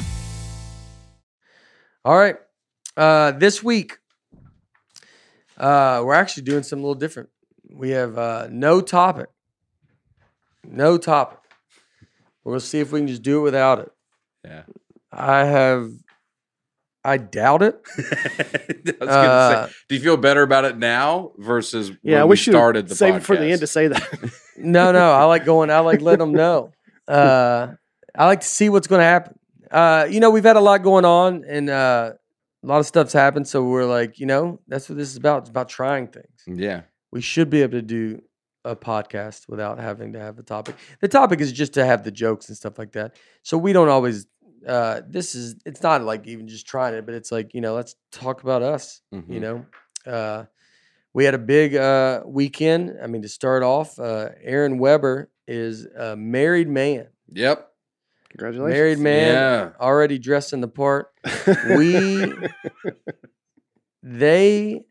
All right. Uh, this week, uh, we're actually doing something a little different. We have uh, no topic. No topic. We'll see if we can just do it without it. Yeah. I have, I doubt it. I was gonna Uh, say, do you feel better about it now versus Yeah. when I we wish you started the save podcast? it for the end to say that. No, no. I like going, I like letting them know. Uh, I like to see what's going to happen. Uh, you know, we've had a lot going on and uh, a lot of stuff's happened. So we're like, you know, that's what this is about. It's about trying things. Yeah. We should be able to do a podcast without having to have a topic. The topic is just to have the jokes and stuff like that. So we don't always, uh, this is, it's not like even just trying it, but it's like, you know, let's talk about us, Mhm. you know? Uh, we had a big uh, weekend. I mean, to start off, uh, Aaron Weber is a married man. Yep. Congratulations. Married man, Yeah. already dressed in the part. We, they,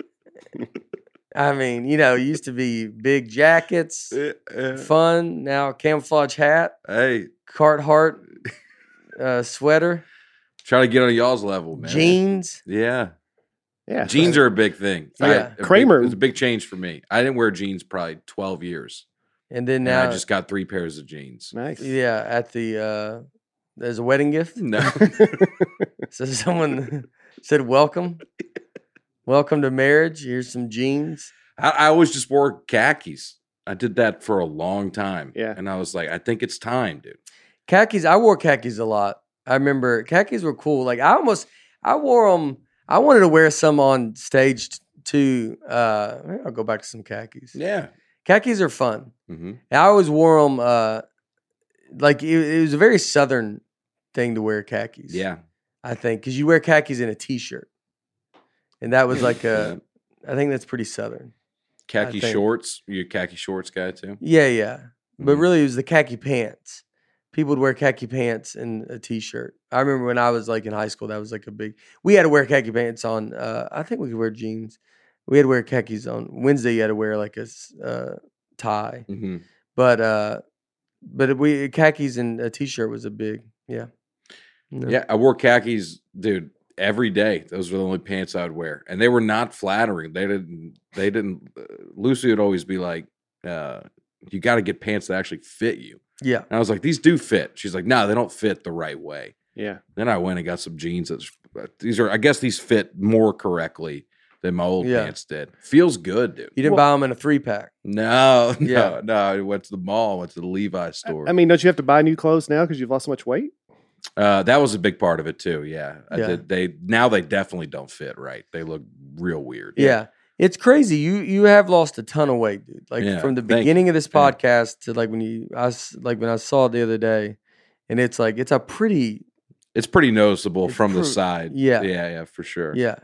I mean, you know, used to be big jackets, fun. Now camouflage hat, Hey, Carhartt uh, sweater, try to get on y'all's level, man. jeans. Yeah. Yeah. Jeans are a big thing. Yeah. I, a big- Kramer- It was a big change for me. I didn't wear jeans probably twelve years. And then And now, I just got three pairs of jeans. Nice. yeah, at the, uh, there's a wedding gift. No. So someone said, welcome. Welcome to marriage. Here's some jeans. I, I always just wore khakis. I did that for a long time. Yeah. And I was like, I think it's time, dude. Khakis, I wore khakis a lot. I remember khakis were cool. Like I almost, I wore them. I wanted to wear some on stage t- too. Uh, I'll go back to some khakis. Yeah. Khakis are fun. Mm-hmm. And I always wore them. Uh, like it, it was a very Southern thing to wear khakis. Yeah. I think because you wear khakis in a t-shirt, and that was like a. I think that's pretty Southern. Khaki think. shorts. You a khaki shorts guy too? Yeah, yeah. But Mhm. really, it was the khaki pants. People would wear khaki pants and a t-shirt. I remember when I was like in high school, that was like a big. We had to wear khaki pants on. Uh, I think we could wear jeans. We had to wear khakis on Wednesday. You had to wear like a s- uh, tie, Mm-hmm. but uh, but we khakis and a t-shirt was a big yeah. No. Yeah, I wore khakis, dude, every day. Those were the only pants I would wear, and they were not flattering. They didn't. They didn't. Uh, Lucy would always be like, uh, "You got to get pants that actually fit you." yeah. And I was like, "These do fit." She's like, "No, they don't fit the right way." Yeah. Then I went and got some jeans. That these are, I guess, these fit more correctly than my old Yeah. pants did. Feels good, dude. You didn't buy them in a three pack. No, no, Yeah. no. I went to the mall. Went to the Levi's store. I mean, don't you have to buy new clothes now because you've lost so much weight? Uh, that was a big part of it too. Yeah, I Yeah. did. They now they definitely don't fit right. They look real weird. Yeah. It's crazy. You you have lost a ton of weight, dude. Like Yeah, from the thank beginning of this Yeah. podcast to like when you I s- like when I saw it the other day, and it's like it's a pretty It's pretty noticeable It's from the pr- side. yeah. yeah, yeah, for sure. yeah.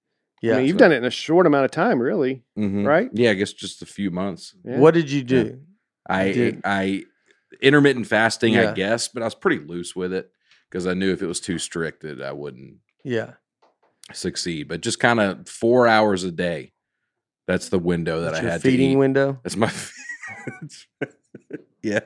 I Yeah. mean, you've so- done it in a short amount of time, really, Mhm. right? Yeah, I guess just a few months. Yeah. What did you do? I Did- I intermittent fasting, Yeah. I guess, but I was pretty loose with it because I knew if it was too strict, that I wouldn't Yeah. succeed. But just kind of four hours a day. That's the window that That's I your had feeding to eat. window. That's my. yeah,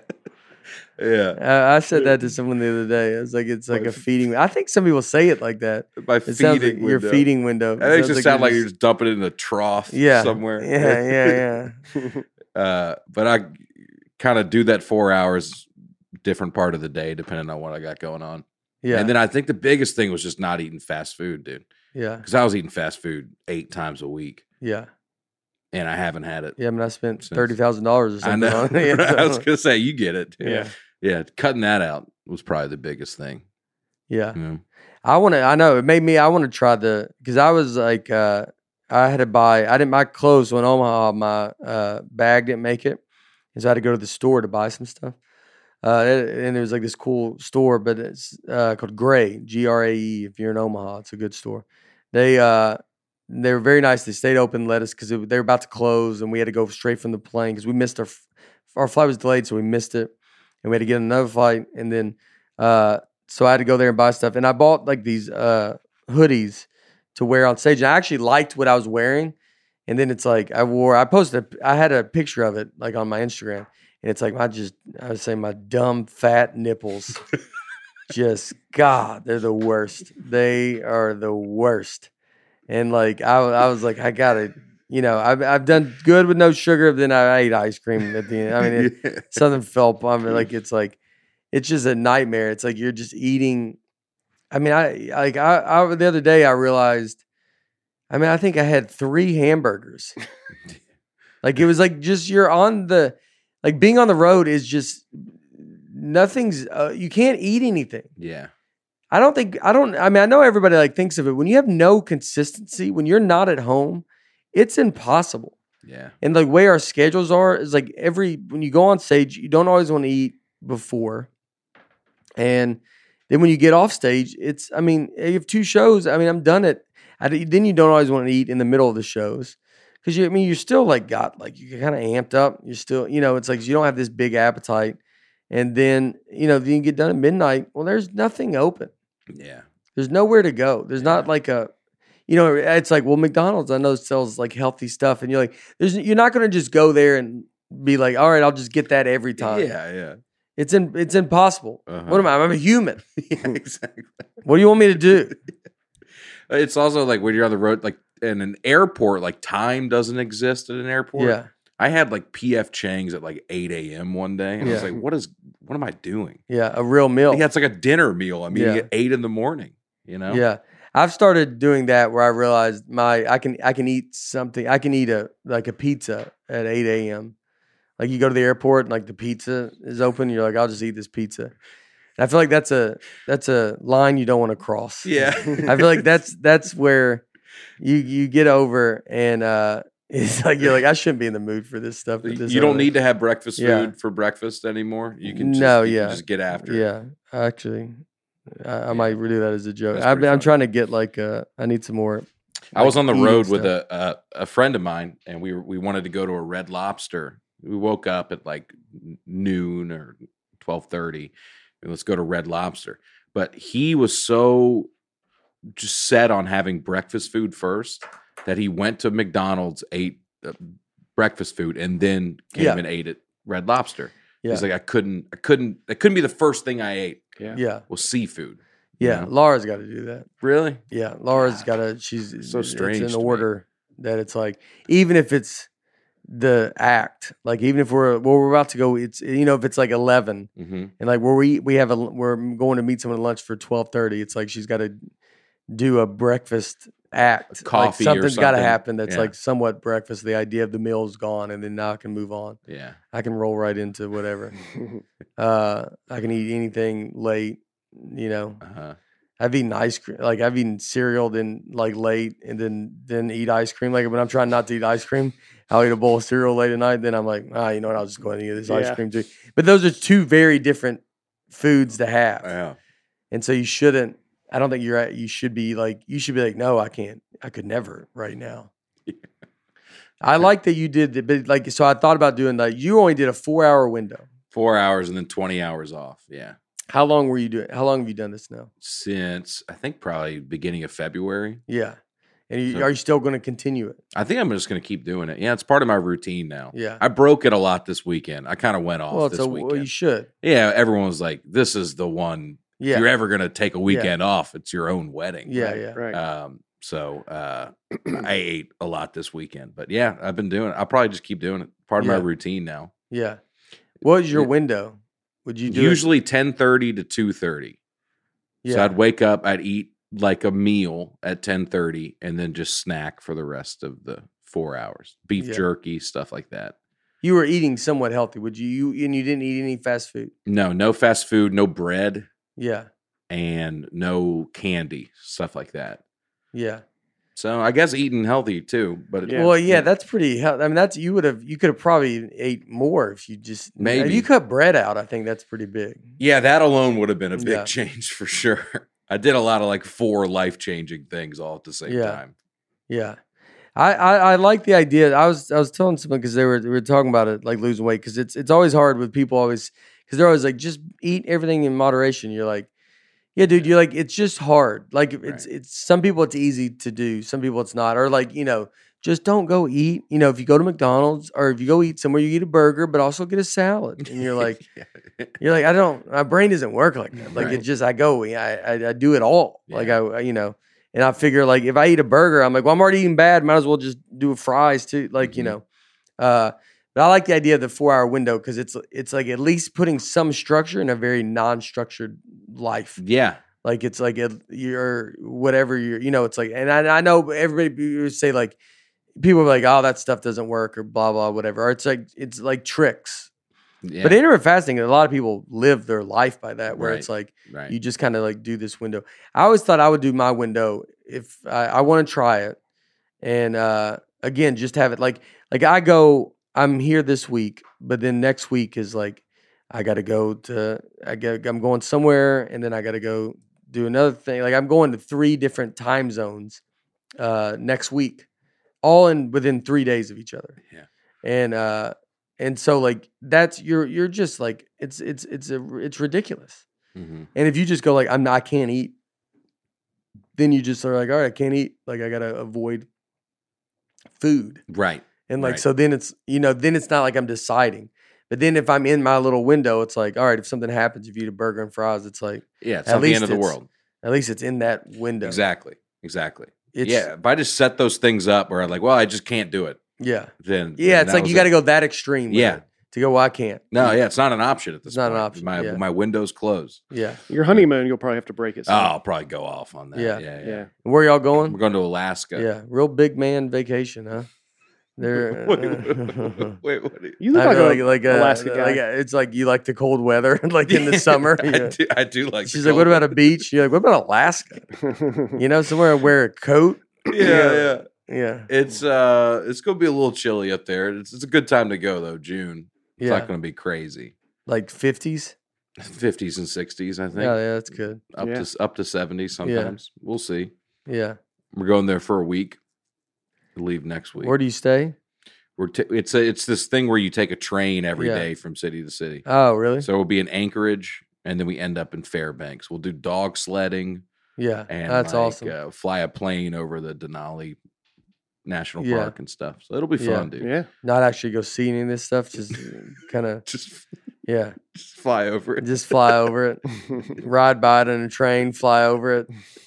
yeah. I, I said that to someone the other day. I was like, it's like My a feeding. I think some people say it like that. My It sounds like feeding your window. feeding window. I think it sounds just like sound like you're you're just dumping it in a trough yeah somewhere. Yeah, yeah, yeah. uh, but I kind of do that four hours, different part of the day, depending on what I got going on. Yeah. And then I think the biggest thing was just not eating fast food, dude. yeah. Because I was eating fast food eight times a week, Yeah. and I haven't had it. Yeah. I mean, I spent Since- thirty thousand dollars or I something know. on it. Yeah, I was so- gonna say you get it. Too. Yeah. yeah. Cutting that out was probably the biggest thing. yeah. You know? I want to. I know it made me. I want to try the because I was like, uh, I had to buy. I didn't buy clothes when Omaha. My uh, bag didn't make it, and so I had to go to the store to buy some stuff. Uh, and and it was like this cool store, but it's uh, called Gray, G R A E. If you're in Omaha, it's a good store. They uh, they were very nice. They stayed open, let us because they were about to close, and we had to go straight from the plane because we missed our f- our flight was delayed, so we missed it, and we had to get another flight, and then. Uh, So I had to go there and buy stuff. And I bought like these uh, hoodies to wear on stage. And I actually liked what I was wearing. And then it's like I wore, I posted, a, I had a picture of it like on my Instagram. And it's like, I just, I would say my dumb fat nipples. just, God, they're the worst. They are the worst. And like, I, I was like, I got to, you know, I've, I've done good with no sugar. Then I ate ice cream at the end. I mean, it, something felt, I mean, like, it's like, it's just a nightmare. It's like you're just eating. I mean, I like I, I the other day I realized. I mean, I think I had three hamburgers. Like it was like just you're on the, like being on the road is just nothing's. Uh, you can't eat anything. Yeah. I don't think I don't. I mean, I know everybody like thinks of it when you have no consistency when you're not at home, it's impossible. Yeah. And like way our schedules are is like every when you go on stage, you don't always want to eat before. And then when you get off stage, it's, I mean, you have two shows. I mean, I'm done it. I, then you don't always want to eat in the middle of the shows because you, I mean, you're still like got like you kind of amped up. You're still, you know, it's like you don't have this big appetite, and then you know, then you get done at midnight. Well, there's nothing open. Yeah. There's nowhere to go. There's Yeah. not like a, you know, it's like, well, McDonald's I know sells like healthy stuff, and you're like, there's you're not gonna just go there and be like, all right, I'll just get that every time. Yeah, yeah. It's in, it's impossible. Uh-huh. What am I? I'm a human. Yeah, exactly. What do you want me to do? It's also like when you're on the road, like in an airport, like time doesn't exist at an airport. Yeah, I had like P F Chang's at like eight a.m. one day, and I was Yeah. like, "What is? What am I doing?" yeah, a real meal. Yeah, it's like a dinner meal. I'm eating Yeah. at eight in the morning. You know? Yeah, I've started doing that where I realized my I can I can eat something. I can eat a like a pizza at eight a.m. Like you go to the airport and like the pizza is open. You're like, I'll just eat this pizza. And I feel like that's a that's a line you don't want to cross. Yeah. I feel like that's that's where you you get over and uh, it's like you're like I shouldn't be in the mood for this stuff. at this You don't early. need to have breakfast Yeah. food for breakfast anymore. You can just, No, you can yeah. just get after it. Yeah, actually, I, I Yeah. might do that as a joke. That's I've pretty been, I'm funny. trying to get like uh, I need some more. I was like, on the eating road with stuff. a, a a friend of mine, and we were, we wanted to go to a Red Lobster. We woke up at like noon or twelve thirty. Let's go to Red Lobster. But he was so just set on having breakfast food first that he went to McDonald's, ate uh, breakfast food, and then came Yeah. and ate at Red Lobster. Yeah, He's like, I couldn't, I couldn't, that couldn't be the first thing I ate. Yeah. yeah, Was seafood. you yeah. know? Laura's got to do that. Really? Yeah, Laura's God. got to. She's So strange It's to in me. order that it's like even if it's the act, like even if we're well, we're about to go. It's you know if it's like eleven Mm-hmm. and like where we we have a we're going to meet someone at lunch for twelve thirty. It's like she's got to do a breakfast act. Coffee like or something's got to something. happen that's Yeah. like somewhat breakfast. The idea of the meal's gone, and then now I can move on. Yeah. I can roll right into whatever. uh, I can eat anything late. You know, Uh-huh. I've eaten ice cream. Like I've eaten cereal, then like late, and then then eat ice cream. Like when I'm trying not to eat ice cream, I'll eat a bowl of cereal late at night. Then I'm like, ah, you know what? I'll just go ahead and eat this ice Yeah. cream too. But those are two very different foods to have, Yeah. and so you shouldn't. I don't think you're. at- You should be like. You should be like, no, I can't. I could never right now. I like that you did, the, but like, so I thought about doing that. You only did a four hour window. Four hours and then twenty hours off. Yeah. How long were you doing? How long have you done this now? Since I think probably beginning of February. Yeah, and you, So- are you still going to continue it? I think I'm just going to keep doing it. Yeah, it's part of my routine now. Yeah. I broke it a lot this weekend. I kind of went off Well, this it's a, weekend. well, you should. Yeah, everyone was like, "This is the one. Yeah, If you're ever going to take a weekend off, it's your own wedding." yeah, Right, yeah. Right. Um. So uh, I ate a lot this weekend, but yeah, I've been doing it. I'll probably just keep doing it. Part of my Yeah. routine now. Yeah. What was your Yeah. window? Would you do it- Usually ten thirty to two thirty. Yeah. So I'd wake up, I'd eat like a meal at ten thirty, and then just snack for the rest of the four hours. Beef Yeah. jerky, stuff like that. you were eating somewhat healthy. Would you, you? And you didn't eat any fast food. No, no fast food, no bread, Yeah. and no candy, stuff like that. Yeah. So I guess eating healthy too, but it- Yeah. Well, yeah, that's pretty. hea- I mean, that's you would have. You could have probably ate more if you just If Maybe. you cut bread out. I think that's pretty big. yeah, that alone would have been a big Yeah. change for sure. I did a lot of like four life changing things all at the same Yeah. time. Yeah. I, I, I like the idea. I was I was telling someone because they were we were talking about it like losing weight because it's it's always hard with people always because they're always like just eat everything in moderation. You're like, yeah, dude. You're like it's just hard. Like it's Right. it's some people it's easy to do, some people it's not. Or like you know, just don't go eat. You know, if you go to McDonald's or if you go eat somewhere, you eat a burger, but also get a salad. And you're like, you're like, I don't. My brain doesn't work like that. Like it Right. just I go. I I, I do it all. Like Yeah. I you know. And I figure like if I eat a burger, I'm like, well, I'm already eating bad. Might as well just do fries too. Like, you Mhm. know. Uh, but I like the idea of the four hour window because it's it's like at least putting some structure in a very non-structured life. yeah. Like it's like it, you're whatever you're, you know, it's like, and I, I know everybody would say like people are like, oh, that stuff doesn't work or blah, blah, whatever. Or it's like, it's like tricks. Yeah. But intermittent fasting, a lot of people live their life by that, where Right. it's like right. you just kind of like do this window. I always thought I would do my window if I, I want to try it, and uh, again, just have it like like I go. I'm here this week, but then next week is like I got to go to. I get, I'm going somewhere, and then I got to go do another thing. Like I'm going to three different time zones uh, next week. all in within three days of each other. Yeah. And uh, and so like that's you're you're just like it's it's it's a it's ridiculous. Mm-hmm. And if you just go like I'm not I can't eat, then you just are like all right I can't eat like I gotta avoid food. Right. And like Right. so then it's you know then it's not like I'm deciding. But then if I'm in my little window, it's like all right if something happens if you eat a burger and fries, it's like Yeah, it's At not the least end of the it's- world. at least it's in that window. Exactly. Exactly. It's, yeah. If I just set those things up where I'm like, well, I just can't do it, Yeah. then Yeah. then It's that like was you it. got to go that extreme. with Yeah. it to go, well, I can't. No, yeah, it's not an option at this It's not an point. option, My yeah. my window's closed. Yeah. Your honeymoon, you'll probably have to break it. Oh, soon. I'll probably go off on that. Yeah. Yeah. Yeah. yeah. Where y'all going? We're going to Alaska. Yeah. Real big man vacation, huh? They're, wait, wait, what? do you- You look I like, know, a like, like a, Alaska guy. like a- it's like you like the cold weather, like in the summer. I, Yeah. do, I do like. the She's like, "What cold about a beach?" You're like, "What about Alaska?" You know, somewhere I wear a coat. weather. Yeah, yeah. Yeah, It's uh, it's gonna be a little chilly up there. It's it's a good time to go though. June. It's yeah, not gonna be crazy. like fifties. Fifties and sixties, I think. Yeah, yeah, that's good. Up Yeah. to up to seventies sometimes. We'll see. Yeah. We're going there for a week. We leave next week. Where do you stay? We're t- it's a, it's this thing where you take a train every day Yeah. from city to city. Oh, really? So we'll be in Anchorage, and then we end up in Fairbanks. We'll do dog sledding Yeah, and that's like, awesome. Uh, fly a plane over the Denali National Yeah. Park and stuff. So it'll be Yeah. fun, dude. yeah. Not actually go see any of this stuff. Just kind of, Just, yeah, just fly over it. just fly over it, ride by it in a train, fly over it.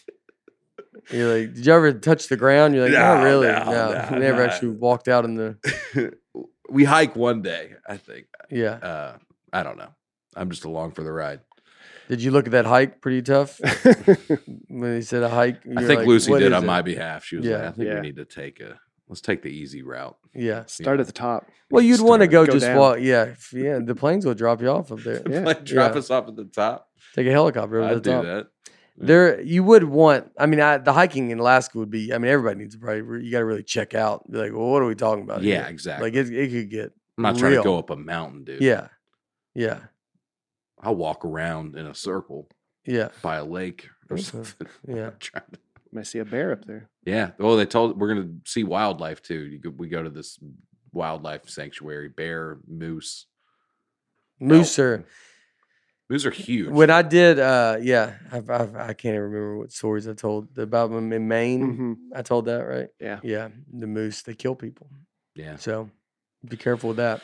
You're like, did you ever touch the ground? You're like, No, not really. no, No, no, never no. actually walked out in the. We hike one day, I think. Yeah. Uh, I don't know. I'm just along for the ride. Did you look at that hike? Pretty tough. When he said a hike, I you're think like, Lucy "What did is on it?" my behalf. She was Yeah. like, I think Yeah. we need to take a let's take the easy route. Yeah. Start at the top. Well, you'd want to Start- go, go just down. walk. Yeah, if- yeah. The planes will drop you off up there. Yeah. Like, drop Yeah. us off at the top. Take a helicopter over I'd the do top. that. There, you would want. I mean, I, the hiking in Alaska would be. I mean, everybody needs to probably. re- You got to really check out. Be like, well, what are we talking about? Yeah, here? exactly. Like it, it could get. I'm not trying real. to go up a mountain, dude. Yeah, yeah, I'll walk around in a circle yeah, by a lake or Okay. something. yeah. I'm trying to- Might see a bear up there. yeah. Oh, they told we're gonna see wildlife too. You go, we go to this wildlife sanctuary, bear, moose. Moose are. Moose are huge. When I did, uh, yeah, I've, I've, I can't even remember what stories I told about them in Maine. hmm I told that right. Yeah. Yeah, the moose they kill people. yeah, So be careful with that.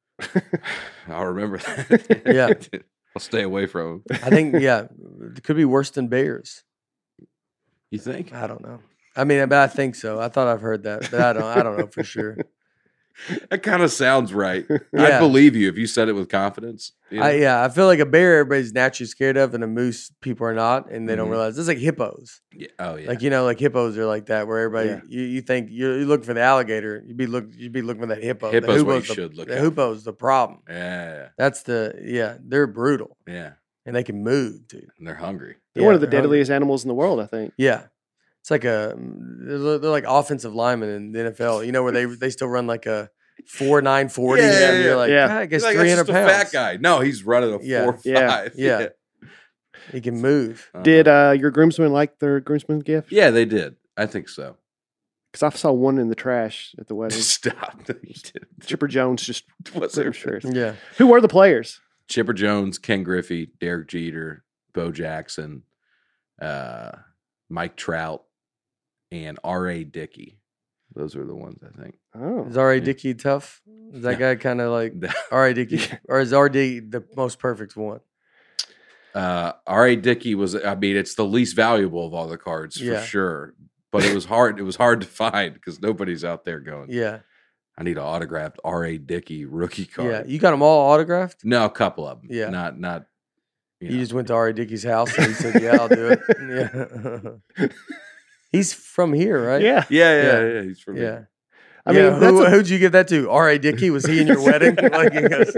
I'll remember that. Yeah. I'll stay away from them. I think yeah, it could be worse than bears. You think? I don't know. I mean, but I think so. I thought I've heard that, but I don't. I don't know for sure. That kind of sounds right. Yeah. I'd believe you if you said it with confidence. you know? I, yeah, I feel like a bear everybody's naturally scared of, and a moose people are not, and they don't Mhm. realize it's like hippos. Yeah. Oh yeah. Like you know, like hippos are like that, where everybody Yeah. you, you think you you look for the alligator, you be look you be looking for that hippo. Hippo's the what you hippo's the, should look the out hippo's the problem. yeah. That's the yeah, they're brutal Yeah. and they can move, dude. And they're hungry. They're one of the they're hungry. deadliest animals in the world, I think. Yeah. It's like a they're, they're like offensive linemen in the N F L. You know where they they still run like a four nine forty. Yeah, yeah, and you're yeah. like, Yeah. "God, I guess He's like, three "That's hundred just a pounds. fat guy. No, he's running a Yeah. four Yeah. five. Yeah. He can move. Uh-huh. Did uh, your groomsmen like their groomsmen gift? Yeah, they did. I think so. Because I saw one in the trash at the wedding. Stop. He didn't. Chipper Jones just Was put there him shirts. Yeah. Who were the players? Chipper Jones, Ken Griffey, Derek Jeter, Bo Jackson, uh, Mike Trout, and R A. Dickey. Those are the ones I think. Oh, Is R A. Dickey tough? Is that guy kind of like R A. Dickey? Or is R D the most perfect one? Uh, R A. Dickey was, I mean, it's the least valuable of all the cards Yeah. for sure. But it was hard. It was hard to find because nobody's out there going, Yeah. I need an autographed R A. Dickey rookie card. Yeah. You got them all autographed? No, a couple of them. Yeah. Not, not, you You know. just went to R A. Dickey's house and he said, yeah, I'll do it. Yeah. He's from here, right? yeah. yeah, yeah, Yeah. yeah, He's from Yeah. here. I yeah. mean, that's who, a- who'd you give that to? R A. Dickey? Was he in your wedding? Like, he goes,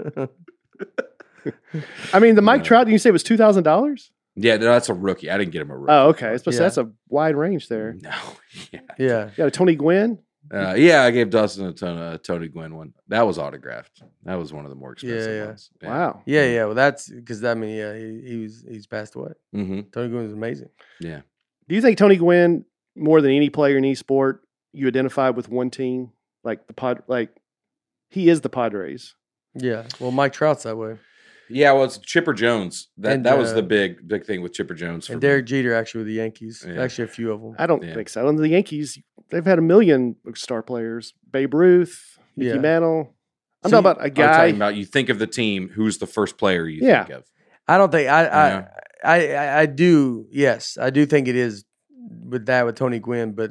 I mean, the Mike Yeah. Trout, you say was two thousand dollars? Yeah, no, that's a rookie. I didn't get him a rookie. Oh, okay. It's Yeah. That's a wide range there. No. Yeah. yeah. You got a Tony Gwynn? Uh, yeah, I gave Dustin a ton of Tony Gwynn one. That was autographed. That was one of the more expensive yeah. ones. Wow. Yeah. Yeah. Well, that's because, I mean, yeah, he, he was, he's passed away. Mm-hmm. Tony Gwynn was amazing. Yeah. Do you think Tony Gwynn, more than any player in any sport, you identify with one team, like the pod, like he is the Padres. Yeah. Well, Mike Trout's that way. Yeah, well, it's Chipper Jones. That And, that was uh, the big big thing with Chipper Jones. For And me. Derek Jeter actually with the Yankees. Yeah. Actually, a few of them. I don't Yeah. think so. And the Yankees, they've had a million star players: Babe Ruth, Mickey Yeah. Mantle. I'm So talking you- about a I'm guy. talking about you think of the team. Who's the first player you Yeah. think of? I don't think I Yeah. I, I I I do. Yes, I do think it is with that with Tony Gwynn, but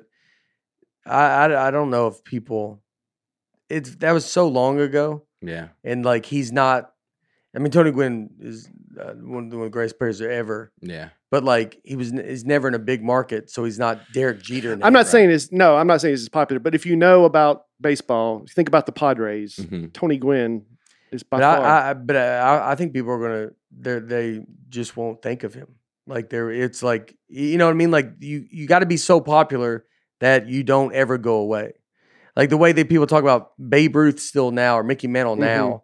I I, I don't know if people. It's that was so long ago, Yeah, and like he's not. I mean, Tony Gwynn is uh, one of the greatest players ever, yeah. but like he was, he's never in a big market, so he's not Derek Jeter. I'm name, not right? saying it's no. I'm not saying it's popular, but if you know about baseball, you think about the Padres. Mhm. Tony Gwynn is by But far. I, I, but I, I think people are gonna, they they just won't think of him. Like they're, it's like you know what I mean. Like you, you got to be so popular that you don't ever go away. Like the way that people talk about Babe Ruth still now or Mickey Mantle Mhm. now.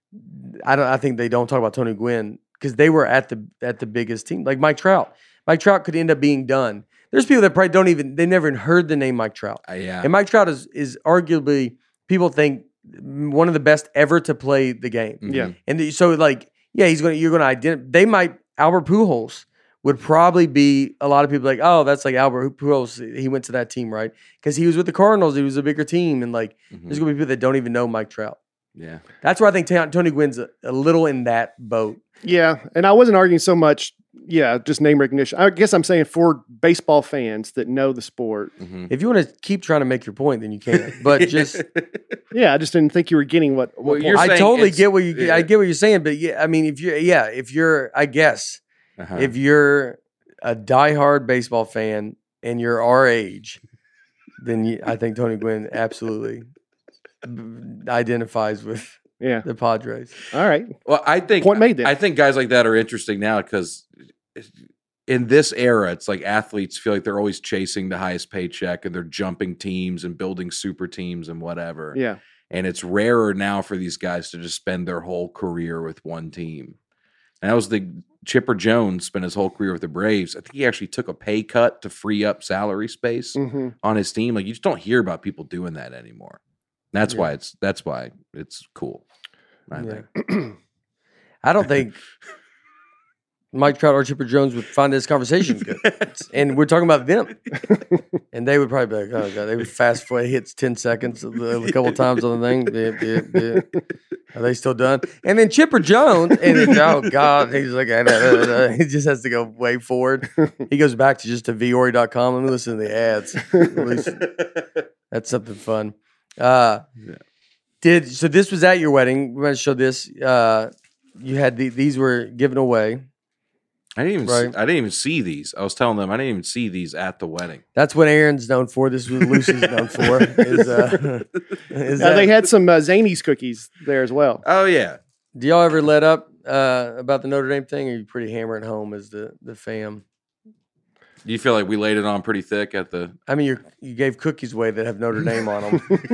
I don't. I think they don't talk about Tony Gwynn because they were at the at the biggest team. Like Mike Trout. Mike Trout could end up being done. There's people that probably don't even, they never even heard the name Mike Trout. Uh, yeah. And Mike Trout is is arguably, people think, one of the best ever to play the game. Mhm. Yeah. And the- so like, yeah, he's gonna you're gonna identify. They might Albert Pujols would probably be a lot of people like, oh, that's like Albert Pujols. He went to that team, right? Because he was with the Cardinals. He was a bigger team, and like, Mhm. there's gonna be people that don't even know Mike Trout. Yeah. That's where I think Ta- Tony Gwynn's a, a little in that boat. Yeah, and I wasn't arguing so much. Yeah, just name recognition. I guess I'm saying for baseball fans that know the sport. Mhm. If you want to keep trying to make your point, then you can. But just, Yeah, I just didn't think you were getting what. Well, what you're point- I saying totally it's- get what you. yeah. I get what you're saying, but yeah, I mean, if you're, yeah, if you're, I guess, Uh-huh. if you're a diehard baseball fan and you're our age, then you, I think Tony Gwynn absolutely b- identifies with yeah. the Padres. All right. Well, I think Point made then. I think guys like that are interesting now because in this era, it's like athletes feel like they're always chasing the highest paycheck and they're jumping teams and building super teams and whatever. Yeah. And it's rarer now for these guys to just spend their whole career with one team. And that was the Chipper Jones spent his whole career with the Braves. I think he actually took a pay cut to free up salary space hmm on his team. Like you just don't hear about people doing that anymore. That's Yeah. why it's that's why it's cool. I Yeah. think. I don't think Mike Trout or Chipper Jones would find this conversation good. And we're talking about them. And they would probably be like, oh, God, they would fast forward, hits ten seconds a, a couple times on the thing. Bip, bip, bip. Are they still done? And then Chipper Jones, and it's, oh, God, he's like, ah, da, da, da. He just has to go way forward. He goes back to just to Viore dot com. Let me listen to the ads. At least that's something fun. Uh, Yeah. Did so? This was at your wedding. We're going to show this. Uh, you had the, these were given away. I didn't even Right. see, I didn't even see these. I was telling them I didn't even see these at the wedding. That's what Aaron's known for. This is what Lucy's known for. Is, uh, is Uh, that, they had some uh, Zanies cookies there as well. Oh yeah. do y'all ever let up uh, about the Notre Dame thing? Or are you pretty hammering home as the the fam? Do you feel like we laid it on pretty thick at the I mean, you you gave cookies away that have Notre Dame on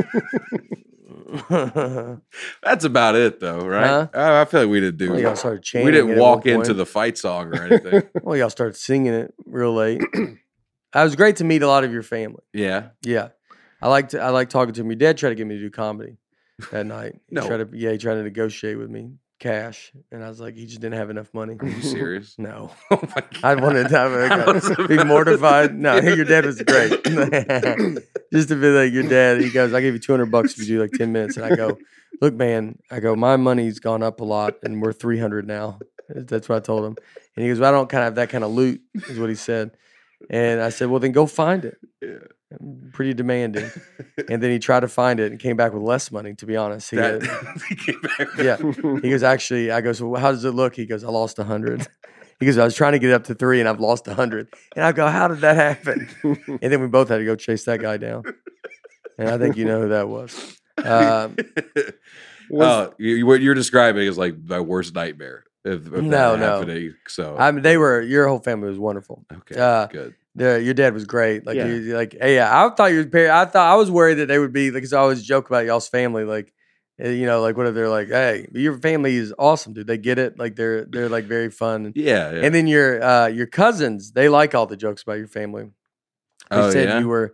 them. That's about it though, right? Huh? Oh, I feel like we didn't do Well, y'all started chanting. we it didn't at walk one into point. the fight song or anything. Well, y'all started singing it real late. It was great to meet a lot of your family. Yeah. Yeah, I like to. I like talking to him. Your dad tried to get me to do comedy that night. He No. tried to. Yeah, he tried to negotiate with me cash, and I was like, he just didn't have enough money. Are you serious? No, Oh my god. I wanted to have I a, was be about mortified. to- No, your dad was great. Just to be like your dad. He goes, "I'll give you two hundred bucks if you do like ten minutes," and I go, "Look, man," I go, "my money's gone up a lot, and we're three hundred now." That's what I told him, and he goes, well, "I don't kind of have that kind of loot," is what he said. And I said, "Well, then go find it." I'm pretty demanding. And then he tried to find it and came back with less money, to be honest. He That- goes, he came back- yeah. He goes, actually, I go, so how does it look? He goes, I lost a hundred. He goes, I was trying to get up to three and I've lost a hundred. And I go, how did that happen? And then we both had to go chase that guy down. And I think you know who that was. Um, oh, you, you- what you're describing is like my worst nightmare. If, if that No, were no. happening. So I mean, they were, your whole family was wonderful. okay, uh, good. The, your dad was great. Like, Yeah. he, like, hey, yeah, I thought your parents, I thought I was worried that they would be, because I always joke about y'all's family. Like, eh, you know, like, what if they're like, hey, your family is awesome, dude. They get it. Like, they're, they're like very fun. Yeah, yeah. And then your, uh, your cousins, they like all the jokes about your family. They oh said yeah. you were,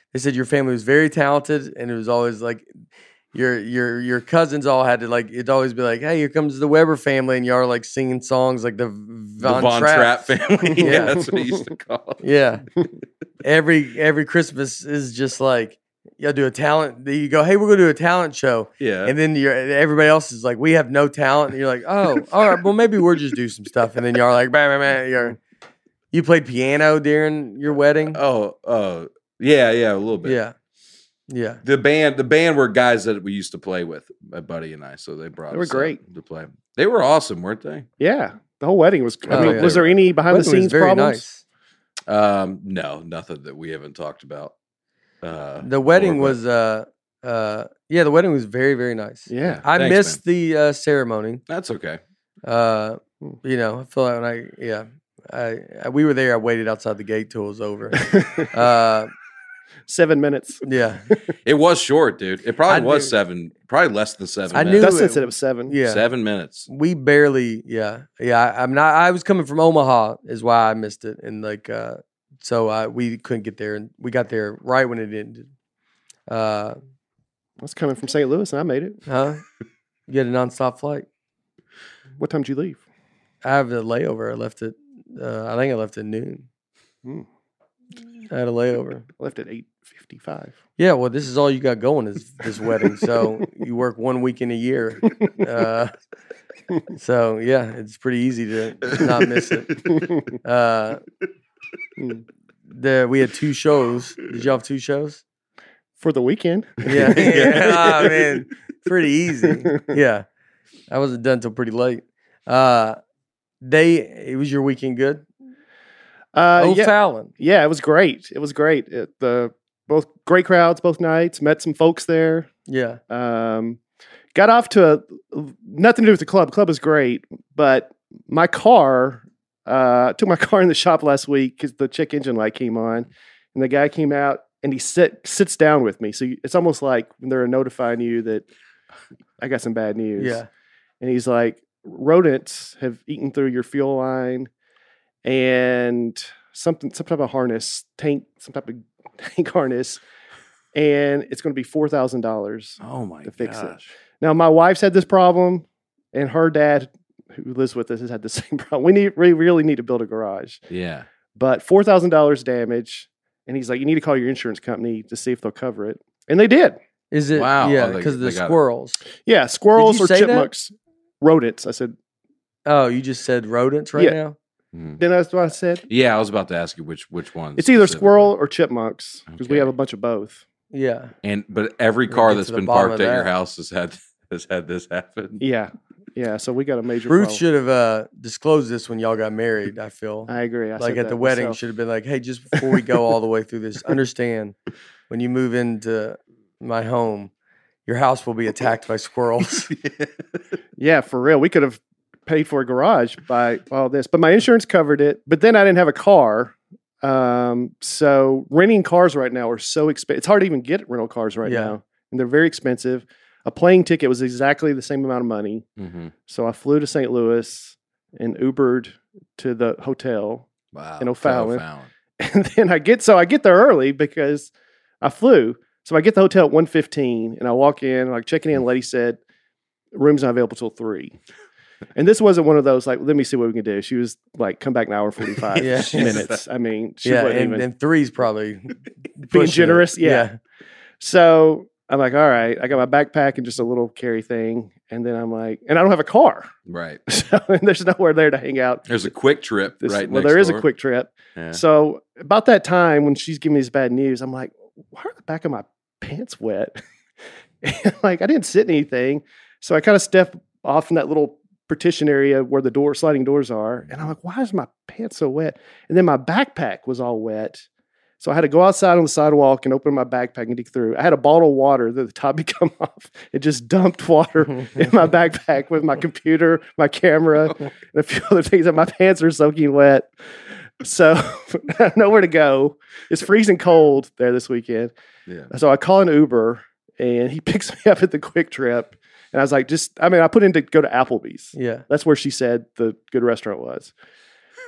they said your family was very talented, and it was always like your your your cousins all had to like it'd always be like, hey, here comes the Weber family, and y'all are like singing songs like the Von, the Von Trapp. Trapp family. yeah, Yeah. that's what he used to call it. Yeah, every every Christmas is just like y'all do a talent. You go, hey, we're gonna do a talent show, Yeah. and then you're everybody else is like, we have no talent, and you're like, oh, all right, well maybe we'll just do some stuff, and then y'all are like, bam, bam, bam, you're you played piano during your wedding. oh, uh, yeah, yeah, a little bit. Yeah, yeah. The band, the band were guys that we used to play with, my buddy and I. So they brought They were us out great. to play. They were awesome, weren't they? Yeah, the whole wedding was. I Oh, mean, yeah. was there any behind the Wedding was scenes very problems? nice. Um, no, nothing that we haven't talked about. Uh, The wedding before, was, uh, uh, yeah, the wedding was very, very nice. Yeah. I Thanks, missed the uh, ceremony. but that's okay. Uh, you know, I feel like when I, yeah, I, I we were there. I waited outside the gate till it was over. uh, Seven minutes. yeah, It was short, dude. It probably I was knew- seven, probably less than seven. I knew minutes. Dustin it- said it was seven. yeah. Seven minutes. We barely, yeah, yeah. I, I'm not. I was coming from Omaha, is why I missed it, and like, uh, so I we couldn't get there, and we got there right when it ended. Uh, I was coming from Saint Louis, and I made it. huh? You get a nonstop flight. What time did you leave? I have a layover. I left it. Uh, I think I left at noon. Hmm. I had a layover. I left at eight fifty-five. Yeah, well, this is all you got going is this wedding. So you work one week in a year. Uh, so yeah, it's pretty easy to not miss it. Uh, the we had two shows. Did you have two shows? For the weekend. Yeah, yeah. Oh, man, pretty easy. Yeah, I wasn't done till pretty late. Uh, they it was your weekend good. Uh, oh, yeah, Fallon. yeah, it was great. It was great. It, the both great crowds both nights. Met some folks there. Yeah, Um, got off to a nothing to do with the club. Club was great, but my car. Uh, took my car in the shop last week because the check engine light came on, and the guy came out and he sit sits down with me. So you- it's almost like when they're notifying you that I got some bad news. yeah. And he's like, rodents have eaten through your fuel line and something, some type of harness, tank, some type of tank harness. And it's going to be four thousand dollars. Oh my To fix it. gosh. Now, my wife's had this problem, and her dad, who lives with us, has had the same problem. We need, we really need to build a garage. Yeah. But four thousand dollars damage. And he's like, you need to call your insurance company to see if they'll cover it. And they did. Is it? Wow. Yeah, Oh, they- because of the they got it. squirrels. Yeah, squirrels you or say that? chipmunks. Rodents. I said, Oh, you just said rodents right Yeah. now. Mhm. then that's what I said. Yeah, I was about to ask you which which one. It's either specifically. squirrel or chipmunks because we Okay. have a bunch of both. Yeah. And but every We'll car get that's to the been bottom parked of at your that. house has had has had this happen. Yeah. Yeah. So we got a major Ruth problem. should have uh, disclosed this when y'all got married. I feel I agree. I like said at the that wedding myself. should have been like, hey, just before we go all the way through this, understand when you move into my home, your house will be attacked by squirrels. Yeah, for real. We could have paid for a garage by all this, but my insurance covered it. But then I didn't have a car. Um, so renting cars right now are so expensive. It's hard to even get rental cars right Yeah. now, and they're very expensive. A plane ticket was exactly the same amount of money. Mhm. So I flew to Saint Louis and Ubered to the hotel. Wow. In O'Fallon. O'Fallon. And then I get so I get there early because I flew. So I get the hotel at one fifteen and I walk in, like checking in, the lady said, room's not available till three. And this wasn't one of those like, let me see what we can do. She was like, come back an hour and forty-five Yeah. minutes. I mean, she yeah, wasn't and, even and three's probably being pushing it. generous. Yeah. So I'm like, all right, I got my backpack and just a little carry thing. And then I'm like, and I don't have a car. Right. So and there's nowhere there to hang out. There's a quick trip This- right well, next there is door. a quick trip. Yeah. So about that time when she's giving me this bad news, I'm like, why are the back of my pants wet? And like I didn't sit in anything. So I kind of step off from that little partition area where the door sliding doors are. And I'm like, why is my pants so wet? And then my backpack was all wet. So I had to go outside on the sidewalk and open my backpack and dig through. I had a bottle of water that the top had come off. It just dumped water in my backpack with my computer, my camera, and a few other things. And my pants are soaking wet. So I have nowhere to go. It's freezing cold there this weekend. Yeah. So I call an Uber and he picks me up at the Quick Trip. And I was like, just, I mean, I put in to go to Applebee's. Yeah. That's where she said the good restaurant was.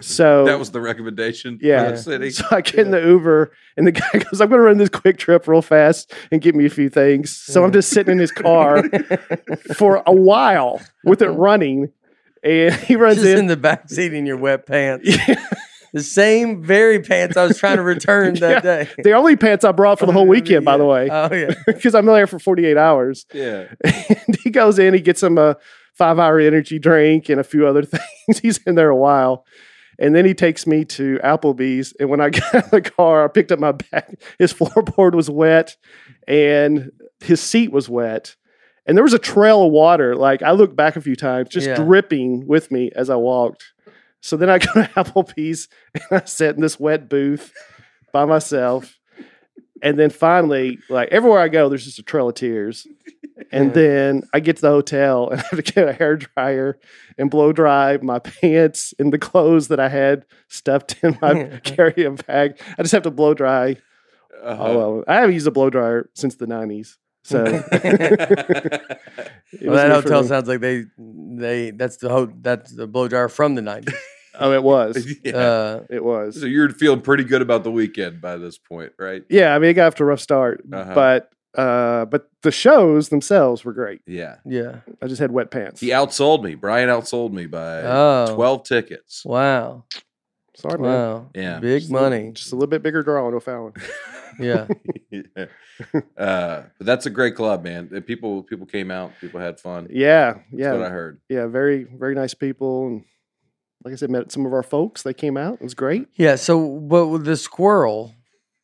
So That was the recommendation. Yeah. For the city. So I get in the Uber, and the guy goes, "I'm going to run this quick trip real fast and get me a few things." So I'm just sitting in his car for a while with it running, and he runs Just in. in the back seat in your wet pants. Yeah. The same very pants I was trying to return that Yeah. day. The only pants I brought for the whole weekend, by the way, Oh yeah. because I'm there for forty-eight hours. Yeah. And he goes in, he gets him a five-hour energy drink and a few other things. He's in there a while. And then he takes me to Applebee's. And when I got out of the car, I picked up my bag. His floorboard was wet and his seat was wet. And there was a trail of water. Like, I looked back a few times, just Yeah. dripping with me as I walked. So then I go to Applebee's and I sat in this wet booth by myself. And then finally, like, everywhere I go, there's just a trail of tears. And then I get to the hotel and I have to get a hair dryer and blow dry my pants and the clothes that I had stuffed in my carry-on bag. I just have to blow dry Uh-huh. all of them. I haven't used a blow dryer since the nineties. So it Well, was that new for hotel me. sounds like they they that's the ho- that's the blow dryer from the nineties. Oh, it was. yeah. Uh, It was. So you're feeling pretty good about the weekend by this point, right? Yeah, I mean, it got off to a rough start, Uh-huh. but uh, but the shows themselves were great. Yeah. yeah. I just had wet pants. He outsold me. Brian outsold me by Oh. twelve tickets. Wow. Sorry, man. Wow. Yeah. Big Just a- money. Just a little bit bigger draw on O'Fallon. Yeah. Yeah. Uh, but that's a great club, man. Uh, People people came out. People had fun. Yeah, That's yeah, what I heard. yeah. Very, very nice people, and like I said, met some of our folks. They came out. It was great. Yeah. So, but with the squirrel,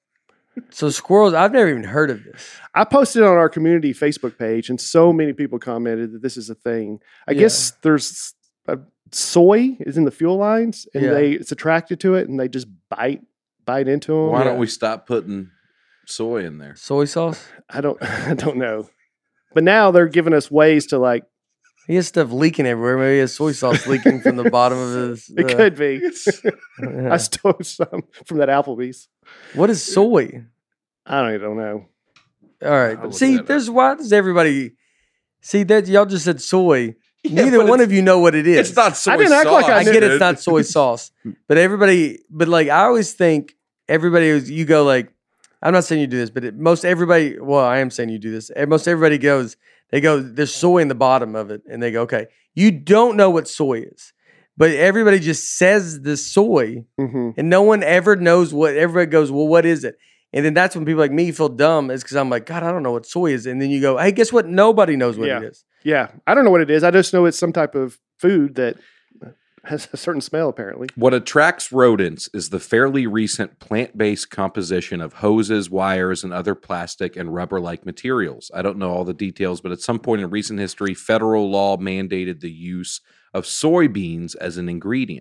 so squirrels, I've never even heard of this. I posted on our community Facebook page, and so many people commented that this is a thing. I Yeah. guess there's a, soy is in the fuel lines, and Yeah. they it's attracted to it, and they just bite bite into them. Why yeah. don't we stop putting soy in there? Soy sauce? I don't I don't know, but now they're giving us ways to like. He has stuff leaking everywhere. Maybe he has soy sauce leaking from the bottom of his. It uh, could be. yeah. I stole some from that Applebee's. What is soy? I don't even know. All right. I'll look See, that up. there's why does everybody see that y'all just said soy. Yeah, Neither but one it's- of you know what it is. It's not soy didn't act like sauce. I I knew- get it's dude. not soy sauce, but everybody, but like I always think everybody is. You go like, I'm not saying you do this, but it, most everybody. Well, I am saying you do this. and Most everybody goes. They go. There's soy in the bottom of it, and they go, okay. You don't know what soy is, but everybody just says the soy, hmm and no one ever knows what. Everybody goes, well, what is it? And then that's when people like me feel dumb, is because I'm like, God, I don't know what soy is. And then you go, hey, guess what? Nobody knows what Yeah. it is. Yeah, I don't know what it is. I just know it's some type of food that has a certain smell. Apparently, What attracts rodents is the fairly recent plant-based composition of hoses, wires, and other plastic and rubber-like materials. I don't know all the details, but at some point in recent history, federal law mandated the use of soybeans as an ingredient.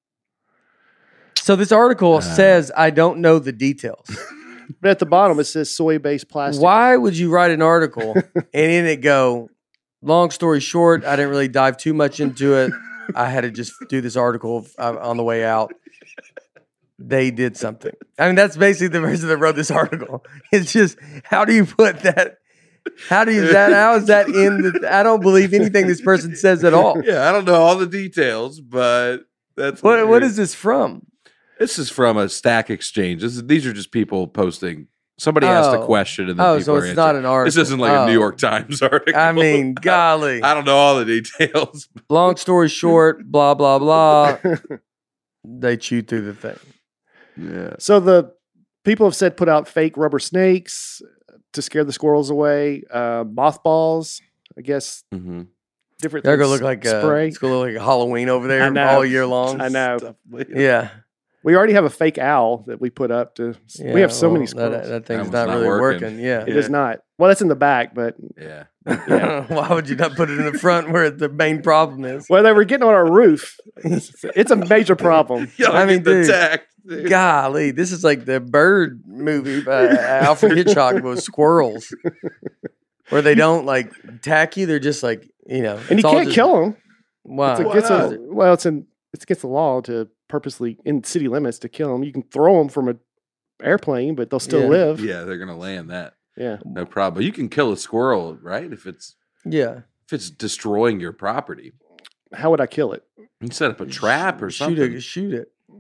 So this article Uh. says, I don't know the details. but at the bottom it says soy-based plastic. Why would you write an article and in it go, long story short, I didn't really dive too much into it. I had to just do this article uh, on the way out. They did something. I mean, that's basically the person that wrote this article. It's just, how do you put that? How do you that? How is that in the? I don't believe anything this person says at all. Yeah, I don't know all the details, but that's What what is this from? This is from a Stack Exchange. This is, these are just people posting. Somebody asked a Oh. question, and then Oh, people so are it's not answering. an article. This isn't like Oh. a New York Times article. I mean, golly. I don't know all the details. Long story short, blah blah blah. They chew through the thing. Yeah. So the people have said put out fake rubber snakes to scare the squirrels away. Uh, mothballs, I guess. Mm-hmm. Different. They're things. gonna look like uh, spray. it's gonna look like Halloween over I there know. all year long. I know. Yeah. We already have a fake owl that we put up to. Yeah, we have so well, many that, squirrels. that thing's one's not, not really working. working. Yeah. It is not. Well, that's in the back, but Yeah. Why would you not put it in the front where the main problem is? well, they were getting on our roof. It's, it's a major problem. Y'all I mean, getting dude, attacked, dude. Golly, this is like the Bird movie by Alfred Hitchcock with squirrels, where they don't like attack you; they're just like you know. And it's you all can't just- kill them. Wow. It's against Wow. a, well, it's in it's against the law to purposely in city limits to kill them. You can throw them from an airplane, but they'll still Yeah. live. Yeah, they're gonna land that. Yeah. No problem. You can kill a squirrel, right? If it's Yeah. if it's destroying your property. How would I kill it? You set up a trap or shoot something. It, shoot it.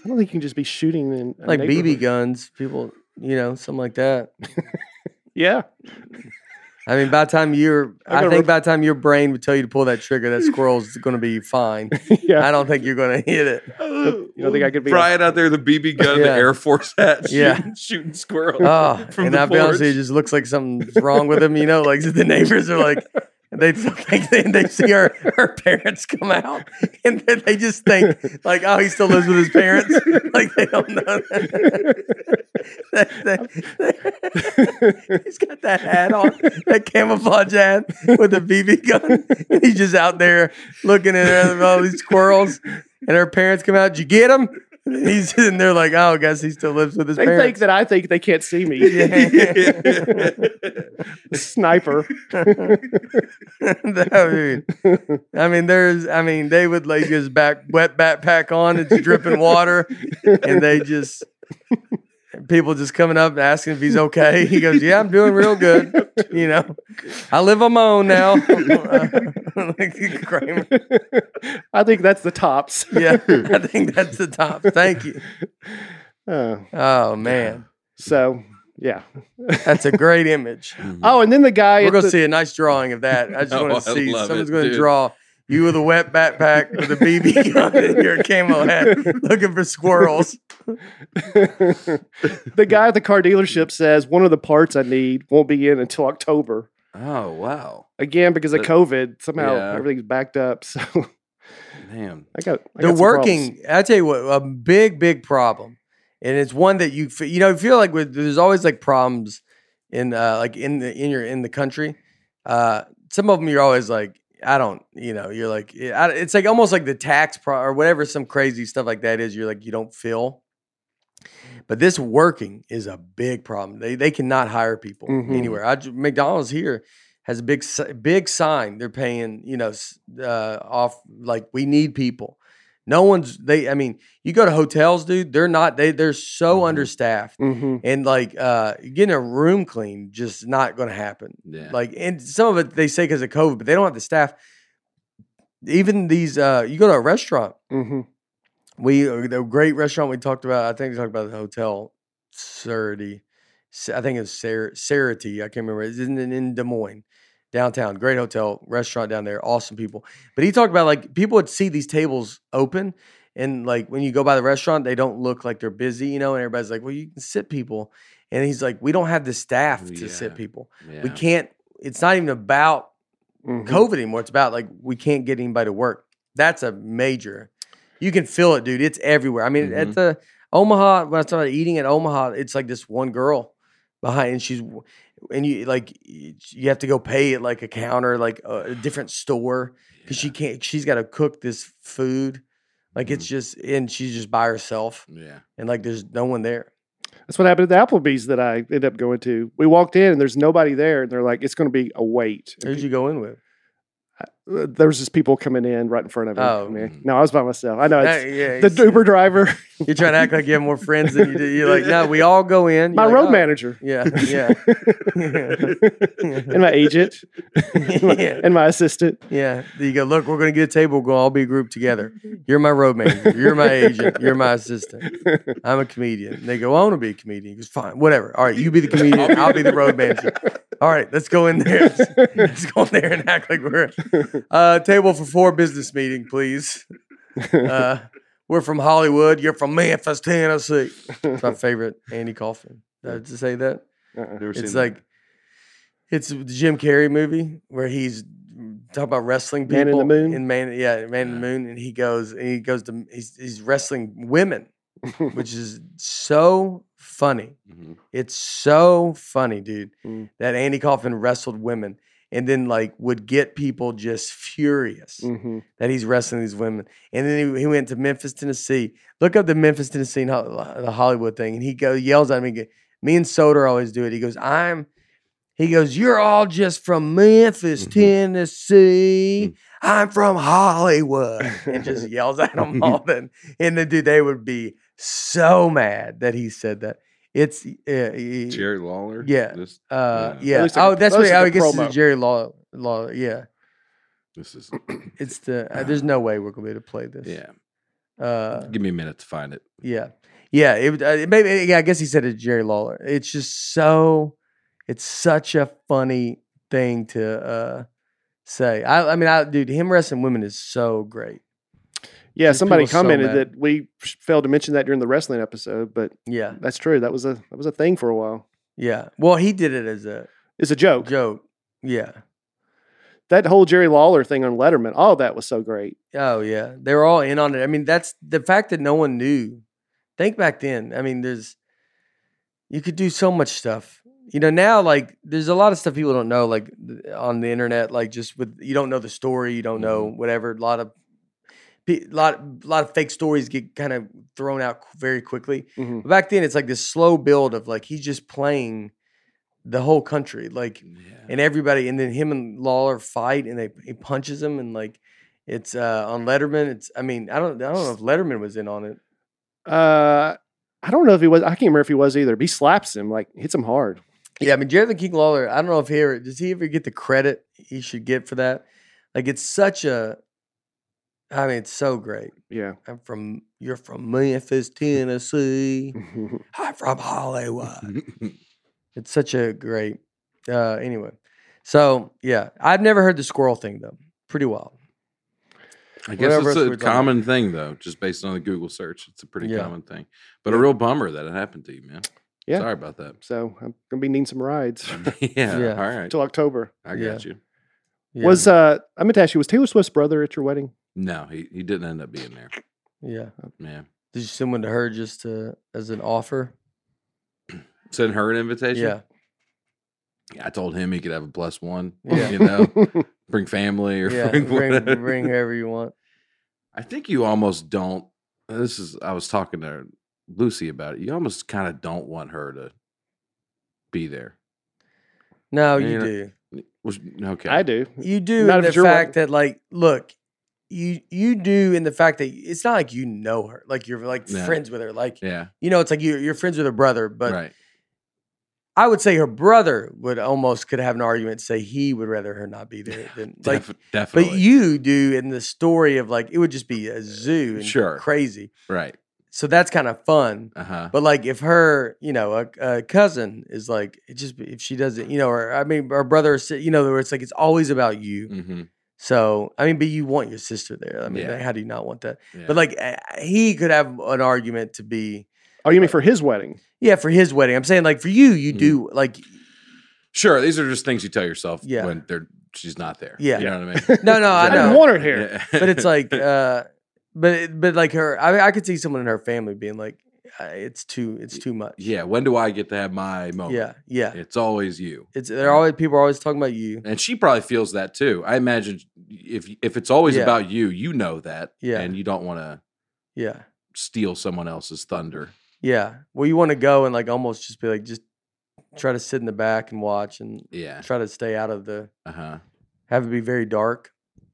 I don't think you can just be shooting in a Like B B neighborhood. guns, people, you know, something like that. Yeah. I mean, by the time you're, I I gotta think rep- by the time your brain would tell you to pull that trigger, that squirrel's going to be fine. Yeah. I don't think you're going to hit it. You don't think I could be? Brian out there, the B B gun, Yeah. the Air Force hat, Yeah. shooting, shooting squirrels. Oh, from and the I'll be honest with you, it porch. just looks like something's wrong with him. You know, like the neighbors are like, they think they, they see her, her parents come out, and then they just think like, oh, he still lives with his parents. Like they don't know. He's got that hat on, that camouflage hat with the B B gun, and he's just out there looking at all these squirrels. And her parents come out. Did you get him? And he's and they're like, oh, I guess he still lives with his They parents. think that I think they can't see me. Sniper. I mean, I mean, there's, I mean, they would like his back wet backpack on, it's dripping water, and they just people just coming up and asking if he's okay. He goes, "Yeah, I'm doing real good. You know, I live on my own now." Like Kramer. I think that's the tops. Yeah, I think that's the top. Thank you. Uh, Oh man, so yeah. that's a great image. Oh, and then the guy. We're at gonna the- see a nice drawing of that. I just Oh, want to I see love someone's it, going to dude. draw you with a wet backpack with a B B gun and your camo hat, looking for squirrels. the guy at the car dealership says one of the parts I need won't be in until October. Oh wow, Again, because of The- COVID, somehow yeah. everything's backed up. So damn. I got I They're got some working. I tell you what, a big, big problem, and it's one that you f- you know feel like with, there's always like problems in uh, like in the in your in the country. Uh, some of them you're always like, I don't, you know, you're like, I, it's like almost like the tax pro or whatever, some crazy stuff like that is. You're like, you don't feel. But this working is a big problem. They they cannot hire people Mhm. anywhere. I, ju- McDonald's here has a big si- big sign. They're paying, you know, s- uh, off like we need people. No one's they. I mean, you go to hotels, dude. They're not. They they're so Mhm. understaffed, Mhm. and like uh, getting a room clean just not going to happen. Yeah. Like, and some of it they say because of COVID, but they don't have the staff. Even these, uh, you go to a restaurant. Mhm. We uh, the great restaurant we talked about. I think we talked about the hotel, Surity. I think it's Sar- Sarity. I can't remember. It's in, in Des Moines, downtown. Great hotel, restaurant down there. Awesome people. But he talked about like people would see these tables open, and like when you go by the restaurant, they don't look like they're busy, you know. And everybody's like, "Well, you can sit people," and he's like, "We don't have the staff to sit Yeah. people. Yeah. We can't. It's not even about Mhm. COVID anymore. It's about like we can't get anybody to work. That's a major. You can feel it, dude. It's everywhere. I mean, Mhm. at the Omaha, when I started eating at Omaha, it's like this one girl behind, and she's and you like you have to go pay at like a counter, like a, a different store, because she can't. She's got to cook this food, like it's just, and she's just by herself, Yeah. and like there's no one there. That's what happened at the Applebee's that I ended up going to. We walked in and there's nobody there, and they're like, "It's going to be a wait." Who'd you go in with? Uh, There was just people coming in right in front of me. Oh. I mean, no, I was by myself. I know it's Hey, yeah, the it's- Uber driver, You're trying to act like you have more friends than you do. You're like, no, we all go in. my You're like, road "Oh." manager, Yeah, yeah. and my agent, and, my, Yeah. and my assistant. Yeah. You go, look, we're going to get a table. We'll all be grouped together. You're my road manager. You're my agent. You're my assistant. I'm a comedian. And they go, I want to be a comedian. He goes, fine, whatever. All right, you be the comedian. I'll be the road manager. All right, let's go in there. Let's, let's go in there and act like we're uh, table for four business meeting, please. Uh, we're from Hollywood. You're from Memphis, Tennessee. It's my favorite Andy Kaufman. Did I just say that? Uh-uh. Never seen It's that. like it's the Jim Carrey movie where he's talking about wrestling people Man in the Moon? in Man, yeah, Man in the Moon, and he goes and he goes to he's, he's wrestling women, which is so funny. Mhm. It's so funny, dude, Mm. that Andy Kaufman wrestled women and then like would get people just furious Mhm. that he's wrestling these women. And then he, he went to Memphis, Tennessee. Look up the Memphis, Tennessee, and Ho- the Hollywood thing, and he go yells at me. he go- Me and Soder always do it. He goes, "I'm." He goes, "You're all just from Memphis, Mhm. Tennessee. I'm from Hollywood," and just yells at them all. Then, and then, dude, they would be so mad that he said that. It's uh, he- Jerry Lawler. yeah. This, uh, yeah. yeah. looks like Oh, a- that's that what looks I like a guess it's promo. a Jerry Law. Law. Yeah. This is It's the. Uh, there's no way we're gonna be able to play this. yeah. Uh, Give me a minute to find it. yeah, yeah. It, uh, it maybe yeah. I guess he said it's Jerry Lawler. It's just so. It's such a funny thing to uh, say. I, I mean, I, dude, him wrestling women is so great. Yeah, There's somebody people so commented mad. that we failed to mention that during the wrestling episode, but Yeah, that's true. That was a that was a thing for a while. yeah. Well, he did it as a It's a joke. joke. Yeah. That whole Jerry Lawler thing on Letterman, all of that was so great. Oh yeah, they were all in on it. I mean, that's the fact that no one knew. Think back then. I mean, there's you could do so much stuff. You know, now like there's a lot of stuff people don't know, like th- on the internet, like just with you don't know the story, you don't know whatever. A lot of pe- lot a lot of fake stories get kind of thrown out very quickly. Mhm. But back then, it's like this slow build of like he's just playing the whole country, like Yeah. and everybody, and then him and Lawler fight, and they he punches him, and like it's uh, on Letterman. It's I mean I don't I don't know if Letterman was in on it. Uh, I don't know if he was. I can't remember if he was either. But he slaps him, like hits him hard. Yeah, I mean Jerry the King Lawler. I don't know if he ever does he ever get the credit he should get for that. Like it's such a, I mean it's so great. Yeah. I'm from you're from Memphis, Tennessee. I'm from Hollywood. It's such a great. Uh, anyway, so yeah, I've never heard the squirrel thing though. Pretty wild. I guess Whatever it's else a we're talking common thing, though, just based on the Google search. It's a pretty Yeah. common thing. But a real bummer that it happened to you, man. Yeah. Sorry about that. So I'm gonna be needing some rides yeah, Yeah. All right. until October. I Yeah. got you. Yeah. Was uh, I meant to ask you, was Taylor Swift's brother at your wedding? No, he, he didn't end up being there. yeah? Man. Did you send one to her just to, as an offer? Send her an invitation? Yeah. Yeah, I told him he could have a plus one. Yeah. You know, bring family or Yeah, bring, bring, whatever. bring whoever you want. I think you almost don't. This is, I was talking to Lucy about it. You almost kind of don't want her to be there. No, Yeah, you you know- do. Was, okay. I do. You do Not in if the it's your fact wedding. that, like, look, you you do in the fact that it's not like you know her, like you're like Yeah. friends with her, like Yeah. you know, it's like you you're friends with her brother. But right. I would say her brother would almost could have an argument to say he would rather her not be there than like. Def- definitely. But you do in the story of like it would just be a zoo and Sure. crazy. Right. So that's kind of fun. Uh huh. But like if her, you know, a, a cousin is like, it just if she doesn't, you know, or I mean, our brother, you know, where it's like it's always about you. Mm-hmm. So I mean, but you want your sister there. I mean, Yeah. like, how do you not want that? Yeah. But like uh, he could have an argument to be, Oh, you mean for his wedding? yeah, for his wedding. I'm saying like for you, you Mhm. do like, Sure, these are just things you tell yourself Yeah. when they're she's not there. Yeah. You know what I mean? no, no, I I know. didn't want her here. Yeah. But it's like, uh, but but like her, I I could see someone in her family being like, uh, it's too, it's too much. yeah. When do I get to have my moment? yeah, yeah. It's always you. It's they're always people are always talking about you. And she probably feels that too. I imagine if if it's always Yeah. about you, you know that. Yeah. And you don't want to Yeah, steal someone else's thunder. yeah. Well, you want to go and like almost just be like, just try to sit in the back and watch and Yeah. try to stay out of the. Uh huh. Have it be very dark.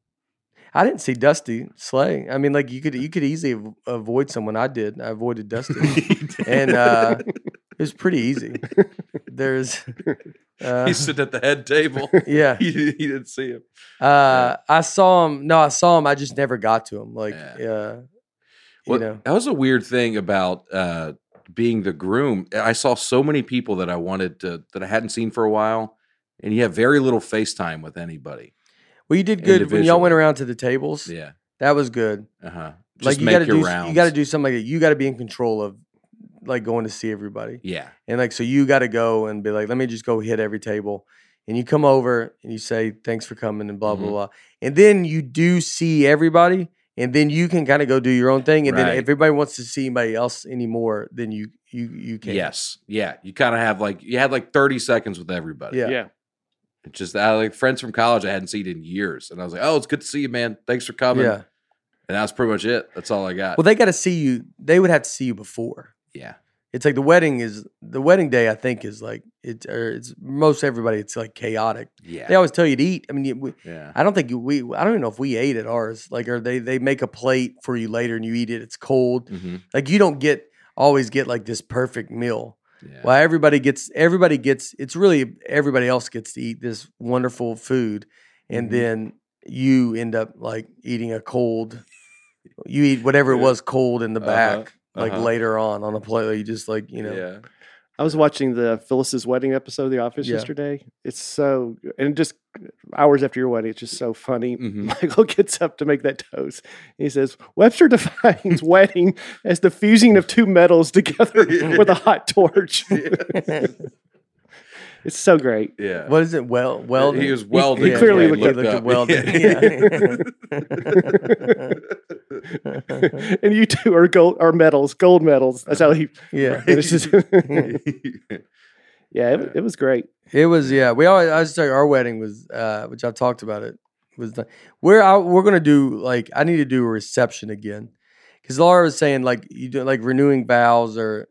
I didn't see Dusty Slay. I mean, like you could you could easily av- avoid someone. I did. I avoided Dusty, and uh, it was pretty easy. There's, uh, He's sitting at the head table. yeah. he, he didn't see him. Uh, I saw him. No, I saw him. I just never got to him. Like, Yeah. uh, Well, you know, that was a weird thing about uh, being the groom. I saw so many people that I wanted to that I hadn't seen for a while, and you have very little FaceTime with anybody. well, you did good when y'all went individually. around to the tables. Yeah. That was good. Uh huh. Just Like you make got to your do. rounds. You got to do something like that. You got to be in control of, like going to see everybody. Yeah. And like, so you got to go and be like, let me just go hit every table. And you come over and you say, thanks for coming and blah, blah, Mhm. blah. And then you do see everybody. And then you can kind of go do your own thing. And then Right. if everybody wants to see anybody else anymore, then you you you can. Yes. Yeah. You kind of have like you had like thirty seconds with everybody. Yeah. Yeah. It's just I like friends from college I hadn't seen in years, and I was like, "Oh, it's good to see you, man. Thanks for coming." Yeah. And that's pretty much it. That's all I got. Well, they got to see you. They would have to see you before. yeah. It's like the wedding is the wedding day. I think is like it. Or it's most everybody. It's like chaotic. Yeah. They always tell you to eat. I mean, you, we, Yeah. I don't think you- we. I don't even know if we ate at ours. Like, or they they make a plate for you later and you eat it. It's cold. hmm Like you don't get always get like this perfect meal. Yeah. Well, everybody gets everybody gets. It's really everybody else gets to eat this wonderful food, and Mhm. then you end up like eating a cold you eat whatever it Yeah. was cold in the back, Uh-huh, like uh-huh. later on on a plate. Like you just like you know, Yeah. I was watching the Phyllis's wedding episode of The Office Yeah. yesterday. It's so, and just hours after your wedding, it's just so funny. Mhm. Michael gets up to make that toast. He says, Webster defines wedding as the fusing of two metals together with a hot torch. It's so great. Yeah. what is it? Well, welding. He was welding. he clearly yeah, looked he up- looked at up. welding. Yeah. And you two are gold, are metals, gold medals. That's how he Yeah. finishes. Yeah, it, it was great. It was yeah. We always I was like our wedding was uh, which I've talked about it was the, we're out, we're gonna do like I need to do a reception again because Laura was saying like you do like renewing vows or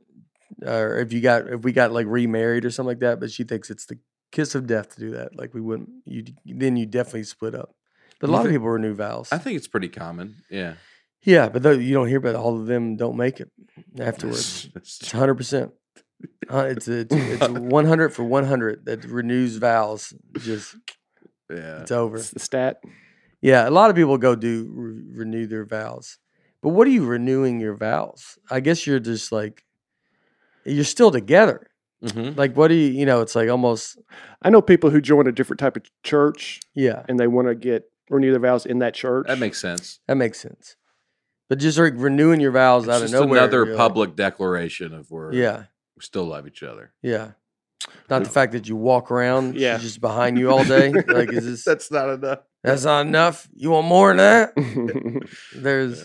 or if you got if we got like remarried or something like that, but she thinks it's the kiss of death to do that. Like we wouldn't you then you definitely split up. But a You lot of think- people renew vows. I think it's pretty common. Yeah. Yeah, but though you don't hear about all of them don't make it afterwards. That's It's hundred percent. Uh, it's it's it's one hundred for one hundred that renews vows. Just yeah. it's over. It's the stat. Yeah, a lot of people go do re- renew their vows, but what are you renewing your vows? I guess you're just like you're still together. Mhm. Like, what do you? You know, it's like almost I know people who join a different type of church yeah. and they want to get renew their vows in that church. That makes sense. That makes sense. But just like renewing your vows It's out of just nowhere. another you're like, public declaration of we're yeah, we still love each other. yeah. Not the fact that you walk around, Yeah. she's just behind you all day. Like, is this? That's not enough. That's not enough. You want more than that? There's,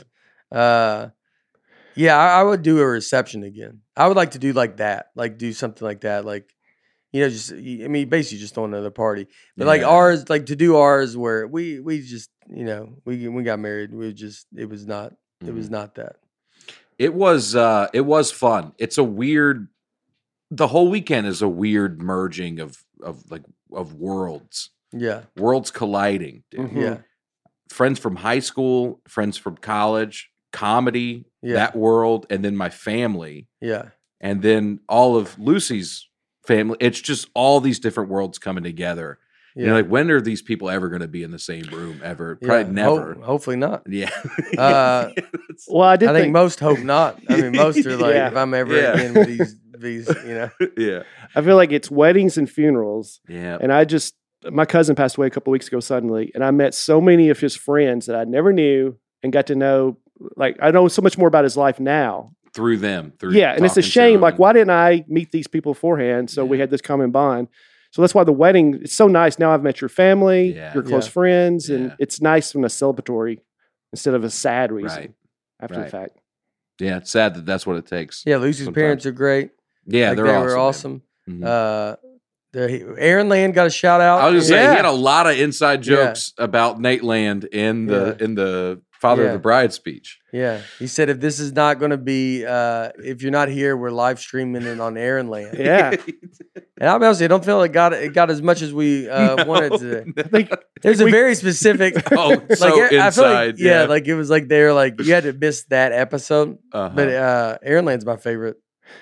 uh, yeah, I, I would do a reception again. I would like to do like that, like do something like that, like you know, just I mean, basically just throw another party. But like Yeah. ours, like to do ours where we we just you know we we got married. We just it was not it was not that. It was uh it was fun. It's a weird the whole weekend is a weird merging of of like of worlds. Yeah, Worlds colliding, dude. Mhm. yeah, Friends from high school, friends from college, comedy, Yeah. that world, and then my family, yeah, and then all of Lucy's family. It's just all these different worlds coming together. yeah. You're like, when are these people ever going to be in the same room ever? Yeah, Probably ho- never. hopefully not. Yeah. Uh, It's- Well, I did I think think, most hope not. I mean, most are like, Yeah. if I'm ever Yeah. again with these these, you know, yeah. I feel like it's weddings and funerals. Yeah. And I just, my cousin passed away a couple weeks ago suddenly, and I met so many of his friends that I never knew and got to know. Like, I know so much more about his life now. Through them. Through Yeah, and it's a talking to shame. them Like, and- why didn't I meet these people beforehand? So we Yeah. had this common bond. So that's why the wedding, it's so nice. Now I've met your family, Yeah. your close Yeah. friends, and Yeah. it's nice when a celebratory instead of a sad reason Right. after the Right. fact. Yeah, it's sad that that's what it takes. yeah. Lucy's Sometimes. parents are great. Yeah, Like, they're they awesome. were man. awesome. Mhm. Uh, the, Aaron Land got a shout out. I was just saying Yeah. he had a lot of inside Yeah. jokes about Nate Land in the in the Father Yeah. of the Bride speech. Yeah, he said if this is not going to be, uh, if you're not here, we're live streaming it on Aaron Land. Yeah. And I'll be honest, I don't feel it got it got as much as we uh, No. wanted to. I think There's a very specific. Oh, so like I feel like inside, yeah, yeah. like it was like they're like you had to miss that episode. Uh-huh. But uh, Aaron Land's my favorite.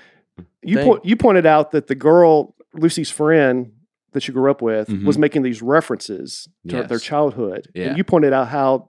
you thing. po- you pointed out that the girl, Lucy's friend that you grew up with, Mhm. was making these references to their Yes. childhood. Yeah. And you pointed out how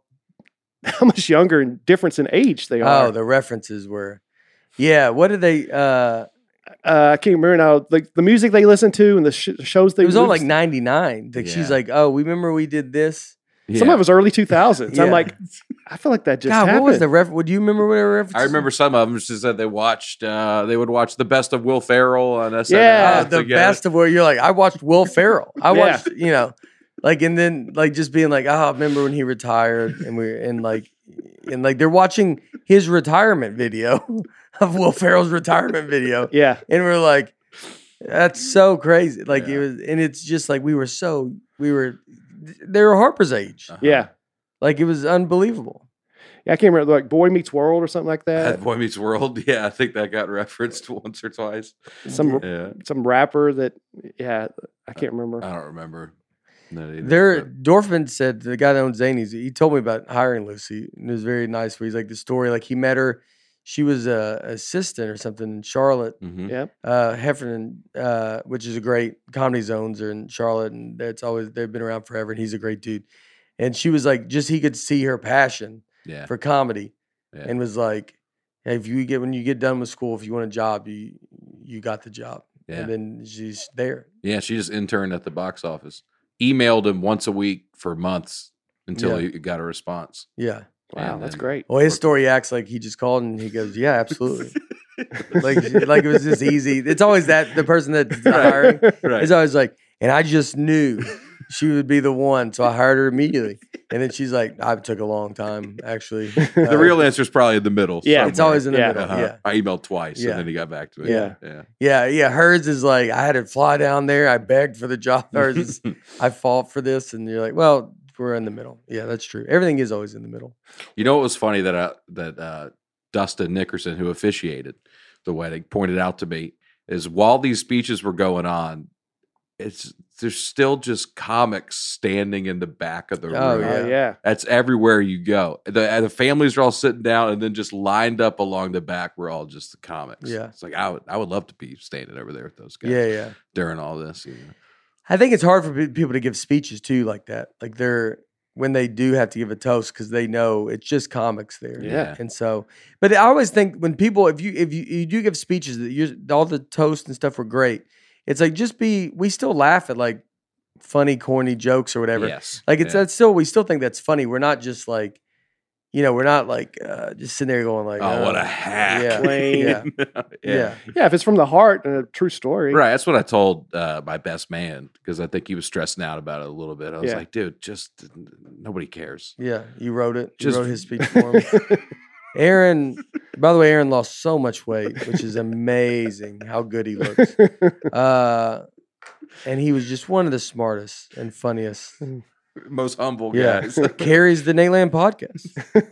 how much younger and difference in age they are. Oh, the references were, yeah. What did they? uh uh, I can't remember now. Like the music they listen to and the sh- shows they It was all listen- like ninety-nine. Like she's Yeah. like, oh, we remember we did this. Some of it was early two thousands. I'm Yeah. like, I feel like that just God, happened. what was the ref? Would you remember what references? I remember some of them just said they watched. Uh, they would watch the best of Will Ferrell on S N L. Yeah. Uh, the together. best of where you're like, I watched Will Ferrell. I Yeah. watched, you know, like, and then like just being like, oh, I remember when he retired, and we're and like, and like they're watching his retirement video of Will Ferrell's retirement video, Yeah. and we're like, that's so crazy. Like Yeah. it was, and it's just like we were so we were, they were Harper's age. Uh-huh. Yeah. Like it was unbelievable. Yeah. I can't remember, like Boy Meets World or something like that. At Boy Meets World. Yeah, I think that got referenced once or twice. Some Yeah, some rapper that, yeah, I can't remember. I don't remember. That either, There, but- Dorfman said, the guy that owns Zany's, he told me about hiring Lucy, and it was very nice. Where he's like the story, like he met her, she was a assistant or something in Charlotte. Mhm. Yeah. Uh, Heffernan, uh, which is a great comedy zones, are in Charlotte, and it's always they've been around forever. And he's a great dude. And she was like, just he could see her passion Yeah. for comedy. Yeah. and was like, hey, if you get when you get done with school, if you want a job, you you got the job. Yeah. And then she's there. Yeah, she just interned at the box office. Emailed him once a week for months until Yeah. he got a response. Yeah. Wow, And that's then- great. Well, his story acts like he just called and he goes, yeah, absolutely. like like it was just easy. It's always that the person that's hiring. Right. It's always like, and I just knew she would be the one, so I hired her immediately. And then she's like, I took a long time, actually. The Uh, real answer is probably in the middle. Yeah. it's always in the Yeah. middle. Uh-huh. Yeah. I emailed twice Yeah. and then he got back to me. Yeah. Yeah. Yeah, yeah. Hers is like, I had to fly down there. I begged for the job. Hers is, I fought for this. And you're like, well, we're in the middle. Yeah, that's true. Everything is always in the middle. You know what was funny that uh, that uh, Dustin Nickerson, who officiated the wedding, pointed out to me is while these speeches were going on, it's there's still just comics standing in the back of the Oh, room. Oh, Yeah. yeah. That's everywhere you go. The the families are all sitting down, and then just lined up along the back were all just the comics. Yeah. It's like I would I would love to be standing over there with those guys. Yeah, yeah. During all this, you know. I think it's hard for pe- people to give speeches too like that. Like they're when they do have to give a toast because they know it's just comics there. Yeah. And so, but I always think when people, if you if you, you do give speeches that you all the toast and stuff were great, it's like just be. We still laugh at like funny, corny jokes or whatever. Yes, Like it's yeah. that's still we still think that's funny. We're not just like, you know, we're not like uh, just sitting there going like, Oh, what uh, a hack! Yeah, Lame. yeah, yeah. yeah. Yeah, if it's from the heart and a true story. Right. That's what I told uh, my best man because I think he was stressing out about it a little bit. I was Yeah. like, dude, just nobody cares. Yeah, you wrote it. You Just- wrote his speech for him. Aaron, by the way, Aaron lost so much weight, which is amazing how good he looks. Uh, and he was just one of the smartest and funniest. Most humble Yeah. guys. Carries the Nayland podcast.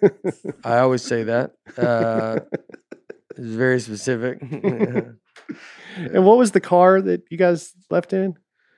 I always say that. Uh, it's very specific. And what was the car that you guys left in?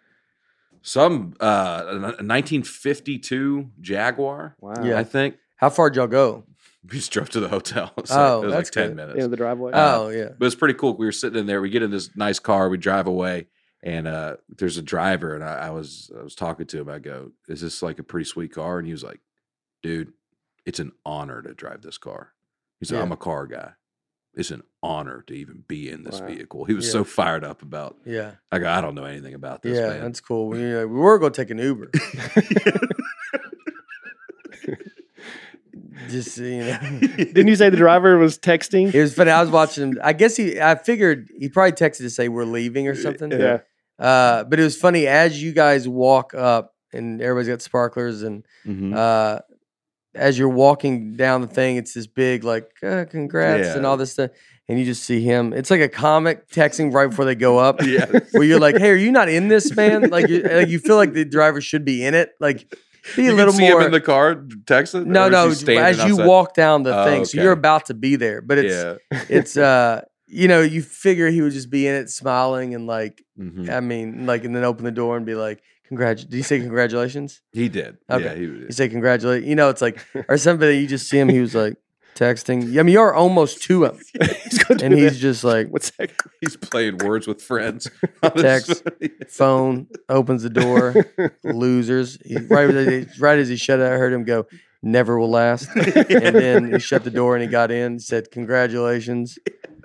Some uh, a nineteen fifty-two Jaguar, Wow. Yeah. I think. How far did y'all go? We just drove to the hotel. It was Oh, like, it was that's like ten good. minutes. In the driveway. Oh, yeah. But it's pretty cool. We were sitting in there. We get in this nice car. We drive away, and uh, there's a driver. And I, I was I was talking to him. I go, "Is this like a pretty sweet car?" And he was like, "Dude, it's an honor to drive this car." He said, Yeah. "I'm a car guy. It's an honor to even be in this Wow. vehicle." He was Yeah. so fired up about. Yeah. I go, "I don't know anything about this, Yeah, man." that's cool. We, uh, we were going to take an Uber. Just, you know. Didn't you say the driver was texting? It was funny. I was watching him. I guess he, I figured he probably texted to say we're leaving or something. Yeah. Uh, but it was funny as you guys walk up and everybody's got sparklers and Mhm. uh, as you're walking down the thing, it's this big like uh, congrats and Yeah. all this stuff, and you just see him. It's like a comic texting right before they go up. Yeah. Where you're like, hey, are you not in this, man? Like, you, like you feel like the driver should be in it. Like, be a You little can see more. him in the car texting. no, Or is no. he standing As you outside? walk down the Oh, thing, so okay. you're about to be there, but it's yeah. it's uh you know, you figure he would just be in it smiling and like Mhm. I mean like and then open the door and be like congrat did he say congratulations? He did. Okay. Yeah, he, You say congratulate you know it's like or somebody you just see him he was like texting. I mean you're almost to him He's going to and do he's that. just like What's that? he's playing words with friends. on his- Text. phone opens the door losers he, right, as he, right as he shut it I heard him go never will last and then he shut the door and he got in said congratulations.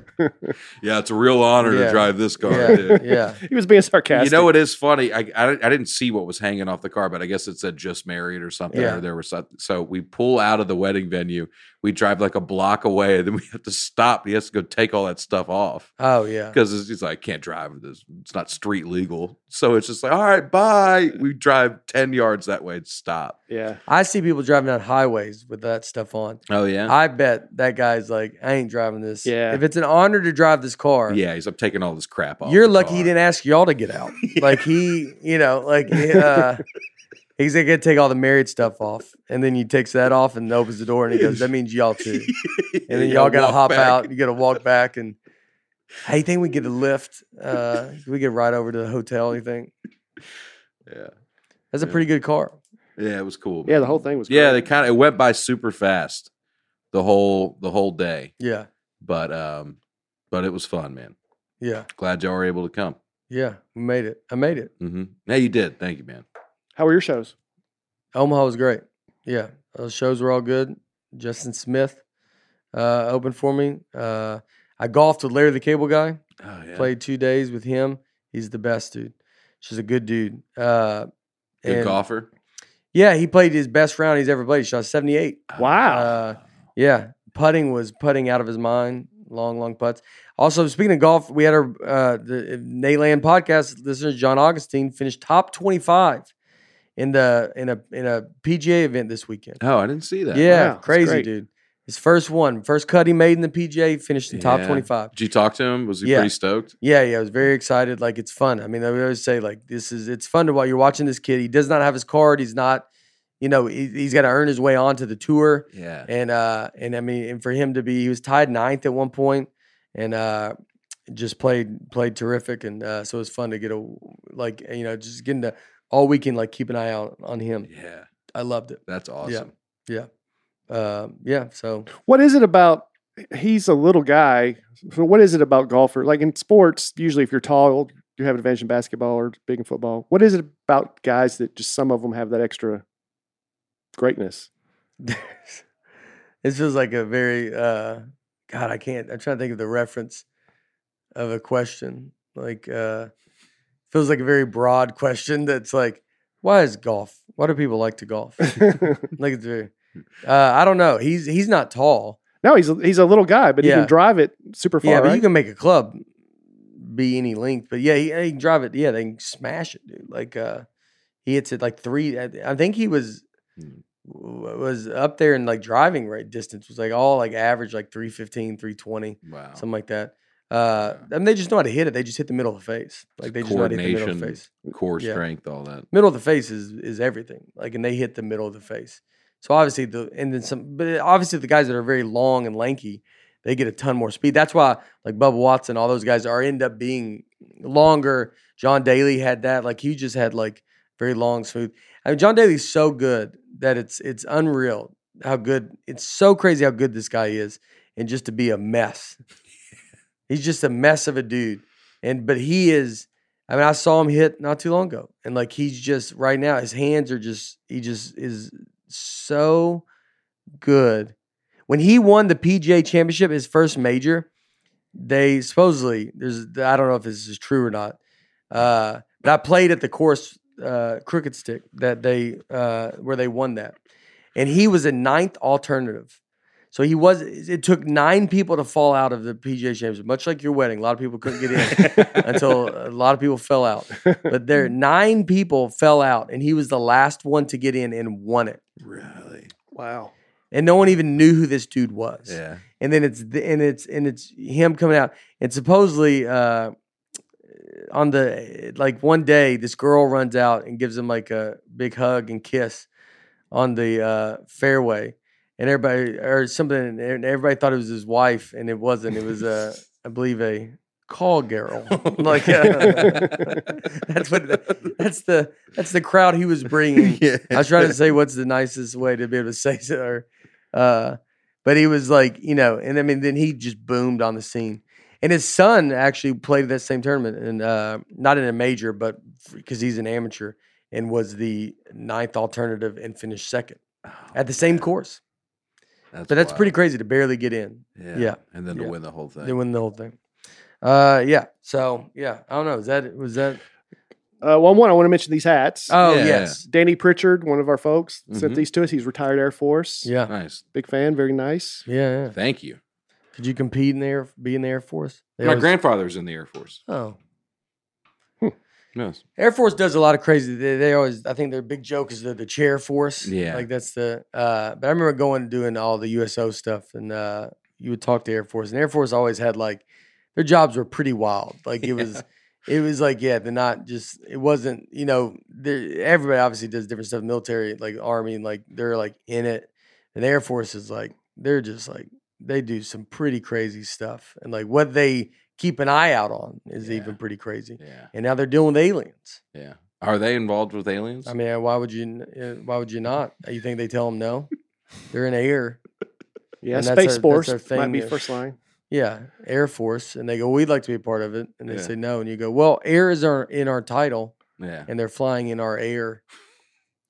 Yeah, it's a real honor Yeah. to drive this car. Yeah, dude. yeah. He was being sarcastic. You know, it is funny. I, I I didn't see what was hanging off the car, but I guess it said just married or something. Yeah. Or there was something. So we pull out of the wedding venue. We drive like a block away, and then we have to stop. He has to go take all that stuff off Oh yeah. because he's like, I can't drive this. It's not street legal. So it's just like, all right, bye. We drive ten yards that way and stop. Yeah. I see people driving down highways with that stuff on. Oh yeah, I bet that guy's like, I ain't driving this. Yeah. If it's an honor to drive this car, yeah. He's I'm taking all this crap off. you're the lucky car. he didn't ask y'all to get out. Like he, you know, like uh, he's gonna take all the married stuff off, and then he takes that off and opens the door, and he goes, "That means y'all too." And then You y'all gotta walk hop back. out. You gotta walk back, and hey, you think we get a lift? Uh, can we get right over to the hotel? You think Yeah, that's a Yeah. pretty good car? yeah. It was cool. Yeah, the whole thing was Yeah, great. they kind of it went by super fast, the whole the whole day. Yeah, But um, but it was fun, man. yeah, Glad y'all were able to come. yeah. We made it. I made it. Mm-hmm. Yeah, you did. Thank you, man. How were your shows? Omaha was great. Yeah, those shows were all good. Justin Smith, uh, opened for me. Uh, I golfed with Larry the Cable Guy. Oh yeah. Played two days with him. He's the best dude. She's a good dude. Uh, Good and golfer. Yeah, he played his best round he's ever played. He shot seventy-eight. Wow. Uh, yeah, putting was putting out of his mind. Long, long putts. Also, speaking of golf, we had our uh, the Nayland podcast listeners. John Augustine finished top twenty-five in the in a in a P G A event this weekend. Oh, I didn't see that. Yeah, Wow, that's crazy great. dude. His first one, first cut he made in the P G A, finished in top Yeah. twenty-five. Did you talk to him? Was he Yeah. pretty stoked? Yeah, yeah, I was very excited. Like it's fun. I mean, I always say like this is it's fun to while you're watching this kid. He does not have his card. He's not, you know, he, he's got to earn his way onto the tour. Yeah. And uh, and I mean, and for him to be, he was tied ninth at one point, and uh, just played played terrific. And uh, so it was fun to get a like you know just getting to all weekend like keep an eye out on him. Yeah. I loved it. That's awesome. Yeah, uh, yeah. So What is it about? He's a little guy. So what is it about golfer? Like in sports, usually if you're tall, you have an advantage in basketball or big in football. What is it about guys that just some of them have that extra greatness? this feels like a very uh, God. I can't. I'm trying to think of the reference of a question. Like uh, feels like a very broad question. That's like, why is golf? Why do people like to golf? Like it's very. Uh, I don't know. He's he's not tall. No, he's a, he's a little guy, but he Yeah. can drive it super far. Yeah, but right? you can make a club be any length. But yeah, he, he can drive it. Yeah, they can smash it, dude. Like uh, he hits it like three. I, I think he was Hmm. w- was up there in like driving right distance. Was like all like average like three fifteen, three twenty, Wow. something like that. Uh, I mean, they just know how to hit it. They just hit the middle of the face. Like they just know how to hit the middle of the Coordination, face. core Yeah. strength, all that. Middle of the face is is everything. Like, and they hit the middle of the face. So obviously the and then some, but obviously the guys that are very long and lanky, they get a ton more speed. That's why like Bubba Watson, all those guys are end up being longer. John Daly had that. Like he just had like very long, smooth. I mean, John Daly's so good that it's it's unreal how good. It's so crazy how good this guy is, and just to be a mess. He's just a mess of a dude. And but he is. I mean, I saw him hit not too long ago, and like he's just right now, his hands are just. He just is so good. When he won the P G A Championship, his first major, they supposedly there's I don't know if this is true or not, uh, but I played at the course uh, Crooked Stick that they uh, where they won that, and he was a ninth alternative. So he was. It took nine people to fall out of the P G A Championship, much like your wedding. A lot of people couldn't get in until a lot of people fell out. But there, nine people fell out, and he was the last one to get in and won it. Really? Wow. And no one even knew who this dude was. Yeah. And then it's the, and it's and it's him coming out. And supposedly uh, on the like one day, this girl runs out and gives him like a big hug and kiss on the uh, fairway. And everybody, or something, and everybody thought it was his wife, and it wasn't. It was, uh, I believe, a call girl. Like uh, that's what. That's the that's the crowd he was bringing. Yeah. I was trying to say what's the nicest way to be able to say so, or, uh, but he was like, you know, and I mean, then he just boomed on the scene. And his son actually played at that same tournament, and uh, not in a major, but because he's an amateur, and was the ninth alternative and finished second at the same course. That's But that's pretty wild. crazy to barely get in. Yeah. Yeah. And then to Yeah. win the whole thing. They win the whole thing. Uh, yeah. So yeah, I don't know. Is that was that? Uh, well, one, I want to mention these hats. Oh Yeah. yes, Danny Pritchard, one of our folks, sent Mhm. these to us. He's retired Air Force. yeah, Nice. Big fan. Very nice. yeah, yeah. Thank you. Could you compete in the air, be in the Air Force? They My always- grandfather was in the Air Force. Oh, Yes. Air Force does a lot of crazy. They, they always, I think their big joke is the, the chair force. Yeah. like that's the. Uh, but I remember going and doing all the U S O stuff, and uh, you would talk to Air Force, and Air Force always had like their jobs were pretty wild. Like it was, it was like yeah, they're not just. It wasn't you know. they're- Everybody obviously does different stuff. Military, like Army, and like they're like in it, and the Air Force is like they're just like they do some pretty crazy stuff, and like what they keep an eye out on is Yeah. even pretty crazy. Yeah. And now they're dealing with aliens. Yeah. Are they involved with aliens? I mean, why would you? n- uh, Why would you not? You think they tell them no? They're in air. Yeah, And that's Space our- that's Force our might thing be there. first line. Yeah, Air Force, and they go, "We'd like to be a part of it," and they Yeah. say no, and you go, "Well, air is our in our title, yeah. and they're flying in our air."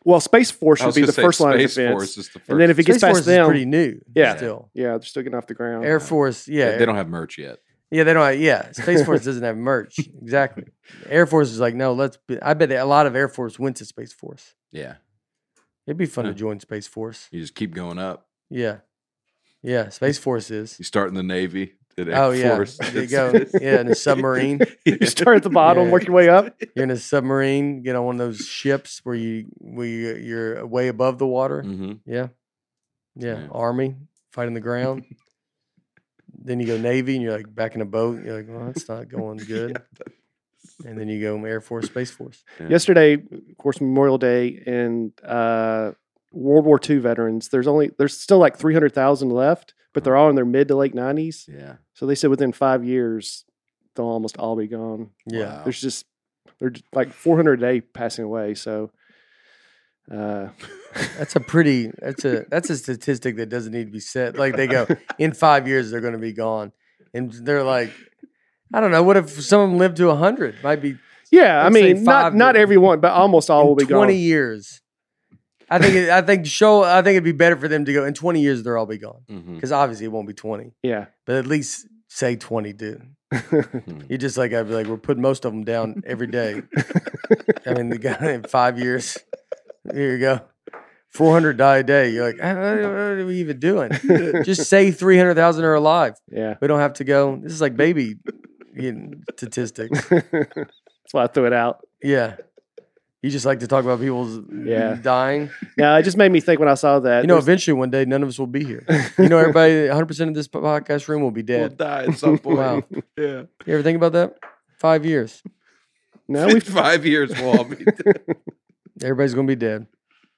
Well, Space Force I should was be gonna the say first line of Space defense. Force is the first. And then if it gets Space Force past is them, pretty new. Yeah. Still. yeah, they're still getting off the ground. Air Force, yeah. they, they don't have merch yet. Yeah, they don't. Have, yeah, Space Force doesn't have merch. Exactly. Air Force is like, no, let's. Be, I bet a lot of Air Force went to Space Force. Yeah, It'd be fun Yeah. to join Space Force. you just keep going up. Yeah, yeah. Space Force is. You start in the Navy. Then Air Oh yeah, Force. there you go. Yeah, in a submarine. You start at the bottom, Yeah. work your way up. You're in a submarine. Get on one of those ships where you where you, you're way above the water. hmm Yeah. yeah, Yeah. Army fighting the ground. Then you go Navy, and you're like back in a boat. You're like, well, that's not going good. And then you go Air Force, Space Force. Yeah. Yesterday, of course, Memorial Day, and uh, World War Two veterans. There's only there's still like three hundred thousand left, but they're all in their mid to late nineties. Yeah. So they said within five years, they'll almost all be gone. Yeah. Wow. There's just they're just like four hundred a day passing away. So uh, That's a pretty. That's a that's a statistic that doesn't need to be said. Like they go in five years they're going to be gone, and they're like, I don't know. What if some of them live to hundred? Might be yeah, I Let's say mean, five not not years. everyone, but almost all will in be twenty gone. years. I think. It, I think show. I think it'd be better for them to go in twenty years. They'll all be gone hmm because obviously it won't be twenty, Yeah. but at least say twenty, dude. You just like I'd be like we're putting most of them down every day. I mean, the guy in five years. Here you go. four hundred die a day. You're like, "Ah, what are we even doing? Just say three hundred thousand are alive. Yeah. We don't have to go. This is like baby you know, statistics. That's why I threw it out. Yeah. You just like to talk about people's Yeah. dying. Yeah, it just made me think when I saw that. You know, there's- eventually one day none of us will be here. You know, everybody, one hundred percent of this podcast room will be We'll dead. die at some point. Wow. Yeah. You ever think about that? Five years. no, we Five years we'll all be Everybody's going to be dead.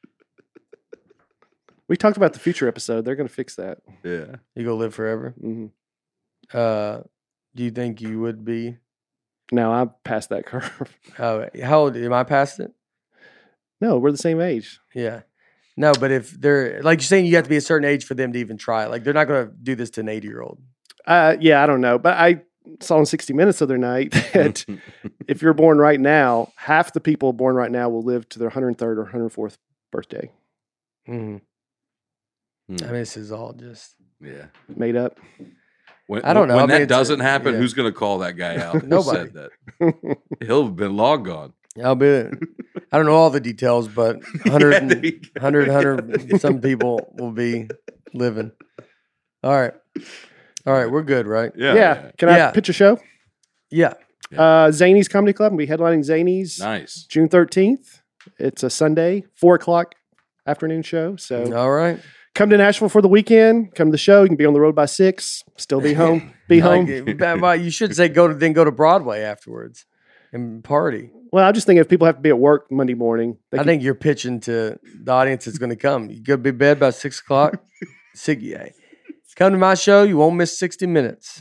we talked about the future episode. They're going to fix that. Yeah. You go live forever. hmm Uh, do you think you would be? No, I'm past that curve. Uh, how old am I past it? No, we're the same age. Yeah. No, but if they're like you're saying, you have to be a certain age for them to even try it. Like they're not going to do this to an eighty year old. Uh, yeah, I don't know, but I saw in sixty minutes the other night that if you're born right now, half the people born right now will live to their one hundred third or one hundred fourth birthday. Mm-hmm. Hmm. I mean, this is all just Yeah. Made up. When, I don't know. When I mean, that it's a- doesn't happen, yeah. who's going to call that guy out? Who Nobody. said that? He'll have been long gone. I'll be. I don't know all the details, but one hundred, Yeah, and, there you go. one hundred, one hundred some people will be living. All right. All right. We're good, right? Yeah. Yeah. Can Yeah. I pitch a show? Yeah. Uh, Zany's Comedy Club. We'll be headlining Zany's Nice. June thirteenth. It's a Sunday, four o'clock afternoon show. So All right. come to Nashville for the weekend. Come to the show. You can be on the road by six. Still be home. Be home. Like, but- but you should say go to then go to Broadway afterwards and party. Well, I'm just thinking if people have to be at work Monday morning, they I can- think you're pitching to the audience that's going to come. You go to be bed by six o'clock. Six, yeah. Come to my show. You won't miss sixty minutes.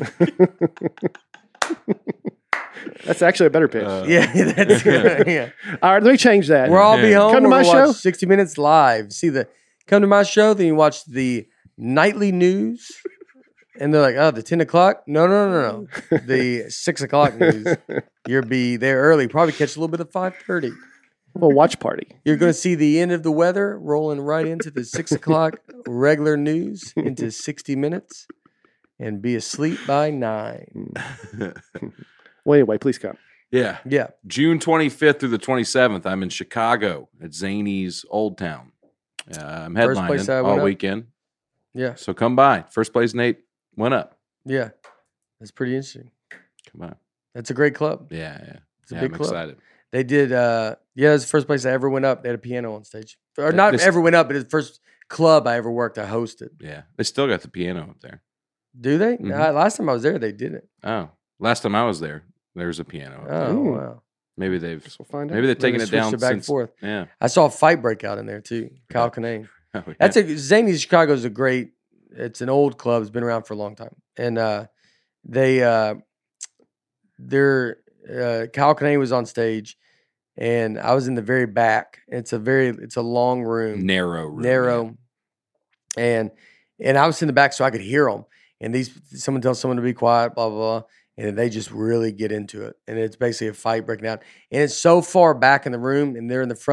that's actually a better pitch. Uh, Yeah, that's yeah. All right, let me change that. We'll all be Yeah. home. Come to We're my gonna watch show. sixty minutes live. See the come to my show. Then you watch the nightly news, and they're like, "Oh, the ten o'clock? No, no, no, no. The six o'clock news. You'll be there early. Probably catch a little bit of five thirty. A watch party. You're going to see the end of the weather rolling right into the six o'clock regular news into sixty minutes, and be asleep by nine. Well, anyway, please come. Yeah. Yeah, June twenty-fifth through the twenty-seventh, I'm in Chicago at Zany's Old Town. Uh, I'm First place headlining I went all up. weekend. yeah, So come by. First place Nate went up. yeah. That's pretty interesting. Come on. That's a great club. Yeah, yeah. It's a yeah big I'm club. excited. They did. uh Yeah, it's the first place I ever went up. They had a piano on stage, or not This- ever went up, but it's the first club I ever worked. I hosted. Yeah. They still got the piano up there. Do they? Mhm. Uh, last time I was there, they didn't. Oh. Last time I was there, there was a piano up there. Oh Ooh. wow! Maybe they've Guess we'll find maybe out. they've taken Maybe it switched down it back and since, forth. Yeah. I saw a fight break out in there too. Kyle Kinane. Oh, yeah. That's a Zany's Chicago is a great. It's an old club. It's been around for a long time, and uh they uh they're uh Kyle Kinane was on stage, and I was in the very back. It's a very it's a long room. narrow room, narrow, and and I was in the back so I could hear them. And these someone tells someone to be quiet, blah blah blah, and they just really get into it. And it's basically a fight breaking out. And it's so far back in the room, and they're in the front.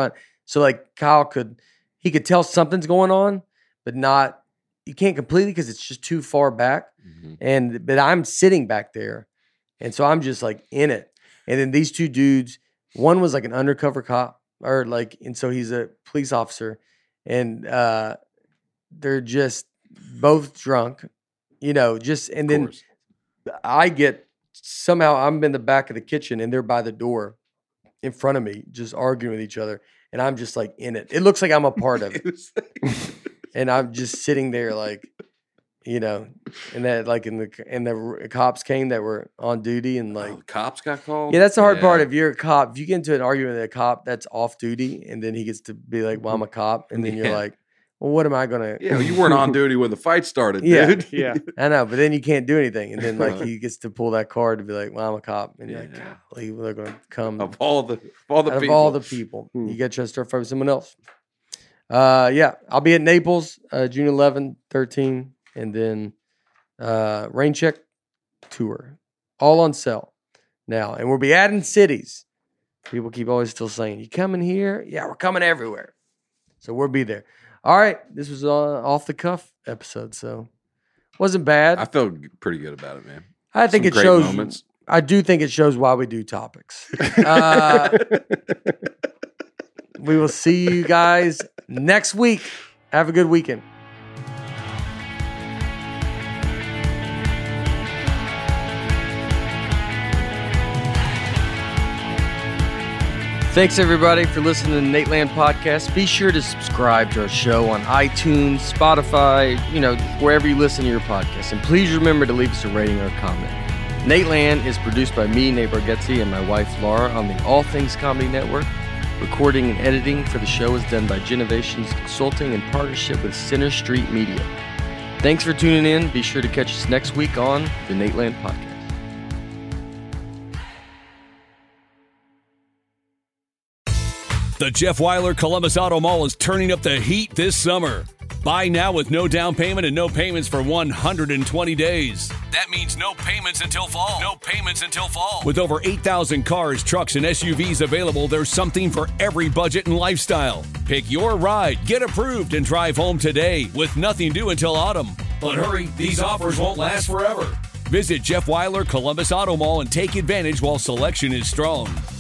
So like Kyle could, he could tell something's going on, but not, you can't completely because it's just too far back. Mhm. And, but I'm sitting back there. And so I'm just like in it. And then these two dudes, one was like an undercover cop or like, and so he's a police officer and uh, they're just both drunk, you know, just, and Of then course. I get, somehow I'm in the back of the kitchen and they're by the door in front of me, just arguing with each other. And I'm just like in it. It looks like I'm a part of it. And I'm just sitting there like, you know, and that like in the, and the cops came that were on duty and like, Oh, the cops got called. yeah, that's the hard part. Yeah. If you're a cop, if you get into an argument with a cop that's off duty and then he gets to be like, well, I'm a cop. And then you're Yeah. like, well, what am I going to, Yeah, you weren't on duty when the fight started, Yeah. dude. Yeah. I know, but then you can't do anything. And then like he gets to pull that card to be like, well, I'm a cop. And you're like, Yeah. golly, they're going to come Of all the, of all the out people. of all the people. Hmm. You got to start from someone else. Uh, yeah, I'll be at Naples, uh, June eleventh, thirteenth, and then uh, Rain Check Tour, all on sale now. And we'll be adding cities. People keep always still saying, you coming here? Yeah, we're coming everywhere. So we'll be there. All right, this was an off the cuff episode, so wasn't bad. I felt pretty good about it, man. I think Some it great shows. moments. I do think it shows why we do topics. Uh, we will see you guys next week. Have a good weekend. Thanks, everybody, for listening to the Nateland Podcast. Be sure to subscribe to our show on iTunes, Spotify, you know, wherever you listen to your podcast. And please remember to leave us a rating or a comment. Nateland is produced by me, Nate Bargatze, and my wife, Laura, on the All Things Comedy Network. Recording and editing for the show is done by Genovations Consulting in partnership with Center Street Media. Thanks for tuning in. Be sure to catch us next week on the Nateland Podcast. The Jeff Weiler Columbus Auto Mall is turning up the heat this summer. Buy now with no down payment and no payments for one hundred twenty days. That means no payments until fall. No payments until fall. With over eight thousand cars, trucks, and S U Vs available, there's something for every budget and lifestyle. Pick your ride, get approved, and drive home today with nothing due until autumn. But hurry, these offers won't last forever. Visit Jeff Weiler Columbus Auto Mall and take advantage while selection is strong.